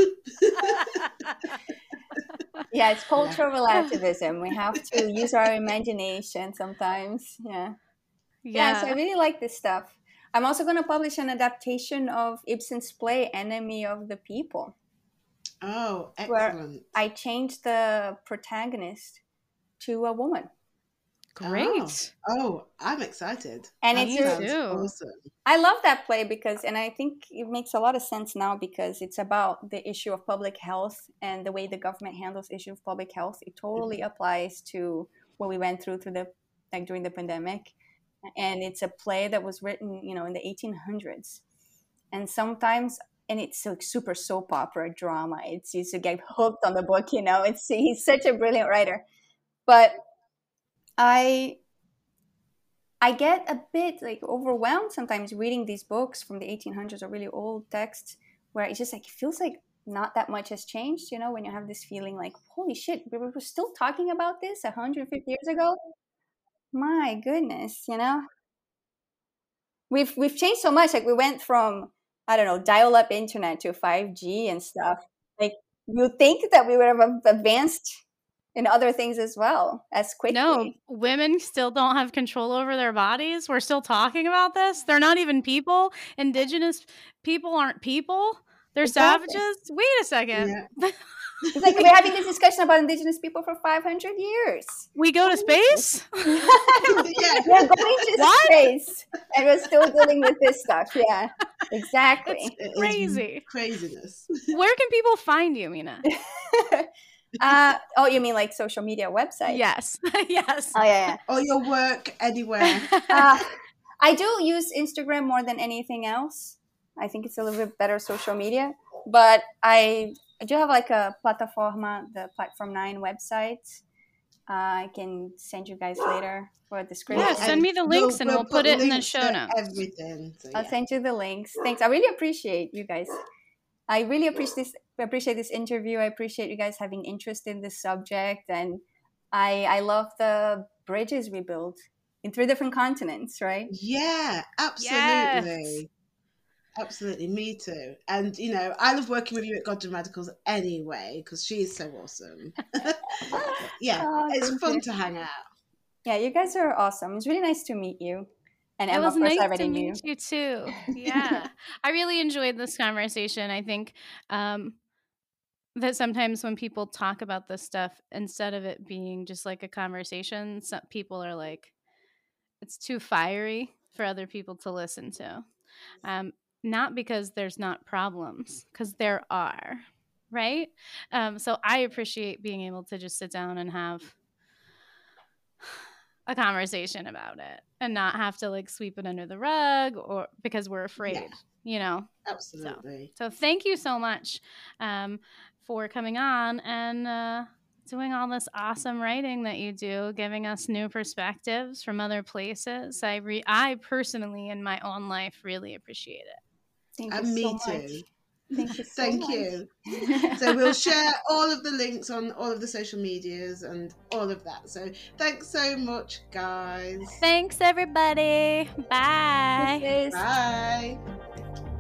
butter. Yeah, it's cultural relativism. We have to use our imagination sometimes. Yeah. Yeah. Yeah, so I really like this stuff. I'm also going to publish an adaptation of Ibsen's play Enemy of the People. Oh, where excellent. I changed the protagonist to a woman. Great. Oh, oh I'm excited. And That it's sounds too. awesome. I love that play because, and I think it makes a lot of sense now because it's about the issue of public health and the way the government handles the issue of public health. It totally applies to what we went through through the like during the pandemic. And it's a play that was written, you know, in the eighteen hundreds. And sometimes, and it's like super soap opera drama. It's used to get hooked on the book, you know. It's he's such a brilliant writer. But I I get a bit like overwhelmed sometimes reading these books from the eighteen hundreds or really old texts where it's just like it feels like not that much has changed, you know, when you have this feeling like, holy shit, we were still talking about this one hundred fifty years ago. My goodness, you know, we've we've changed so much. Like we went from, I don't know, dial-up internet to five G and stuff. Like you think that we would have advanced in other things as well as quickly. No, women still don't have control over their bodies. We're still talking about this. They're not even people. Indigenous people aren't people. They're Exactly. savages. Wait a second. Yeah. It's like we're having this discussion about indigenous people for five hundred years. We go to space? Yeah. We're going to What? space and we're still dealing with this stuff. Yeah, exactly. It's It is crazy. craziness. Where can people find you, Mina? uh, oh, you mean like social media websites? Yes. Yes. Oh, yeah, Or your work anywhere. yeah. Uh, I do use Instagram more than anything else. I think it's a little bit better social media. But I, I do have like a Plataforma, the Platform nine website. Uh, I can send you guys later for a description. Yeah, send me the links and we'll put it in the links show to notes. Everything. So, I'll yeah. send you the links. Thanks. I really appreciate you guys. I really appreciate this. Appreciate this interview. I appreciate you guys having interest in this subject, and I I love the bridges we built in three different continents. Right? Yeah, absolutely. Yes. Absolutely, me too. And, you know, I love working with you at Gods and Radicals anyway, because she is so awesome. Yeah, Oh, it's thank fun you. to hang out. Yeah, you guys are awesome. It's really nice to meet you. And It Emma, was of course, I nice already to knew. meet you too. Yeah. I really enjoyed this conversation. I think um, that sometimes when people talk about this stuff, instead of it being just like a conversation, some people are like, it's too fiery for other people to listen to. Um, not because there's not problems, because there are, right? Um, so I appreciate being able to just sit down and have a conversation about it and not have to like sweep it under the rug or because we're afraid, Yeah. you know? Absolutely. So thank you so much um, for coming on and uh, doing all this awesome writing that you do, giving us new perspectives from other places. I re- I personally, in my own life, really appreciate it. Thank you And so me much. too. Thank you so Thank much. you. So we'll share all of the links on all of the social medias and all of that. So thanks so much, guys. Thanks, everybody. Bye. Kisses. Bye.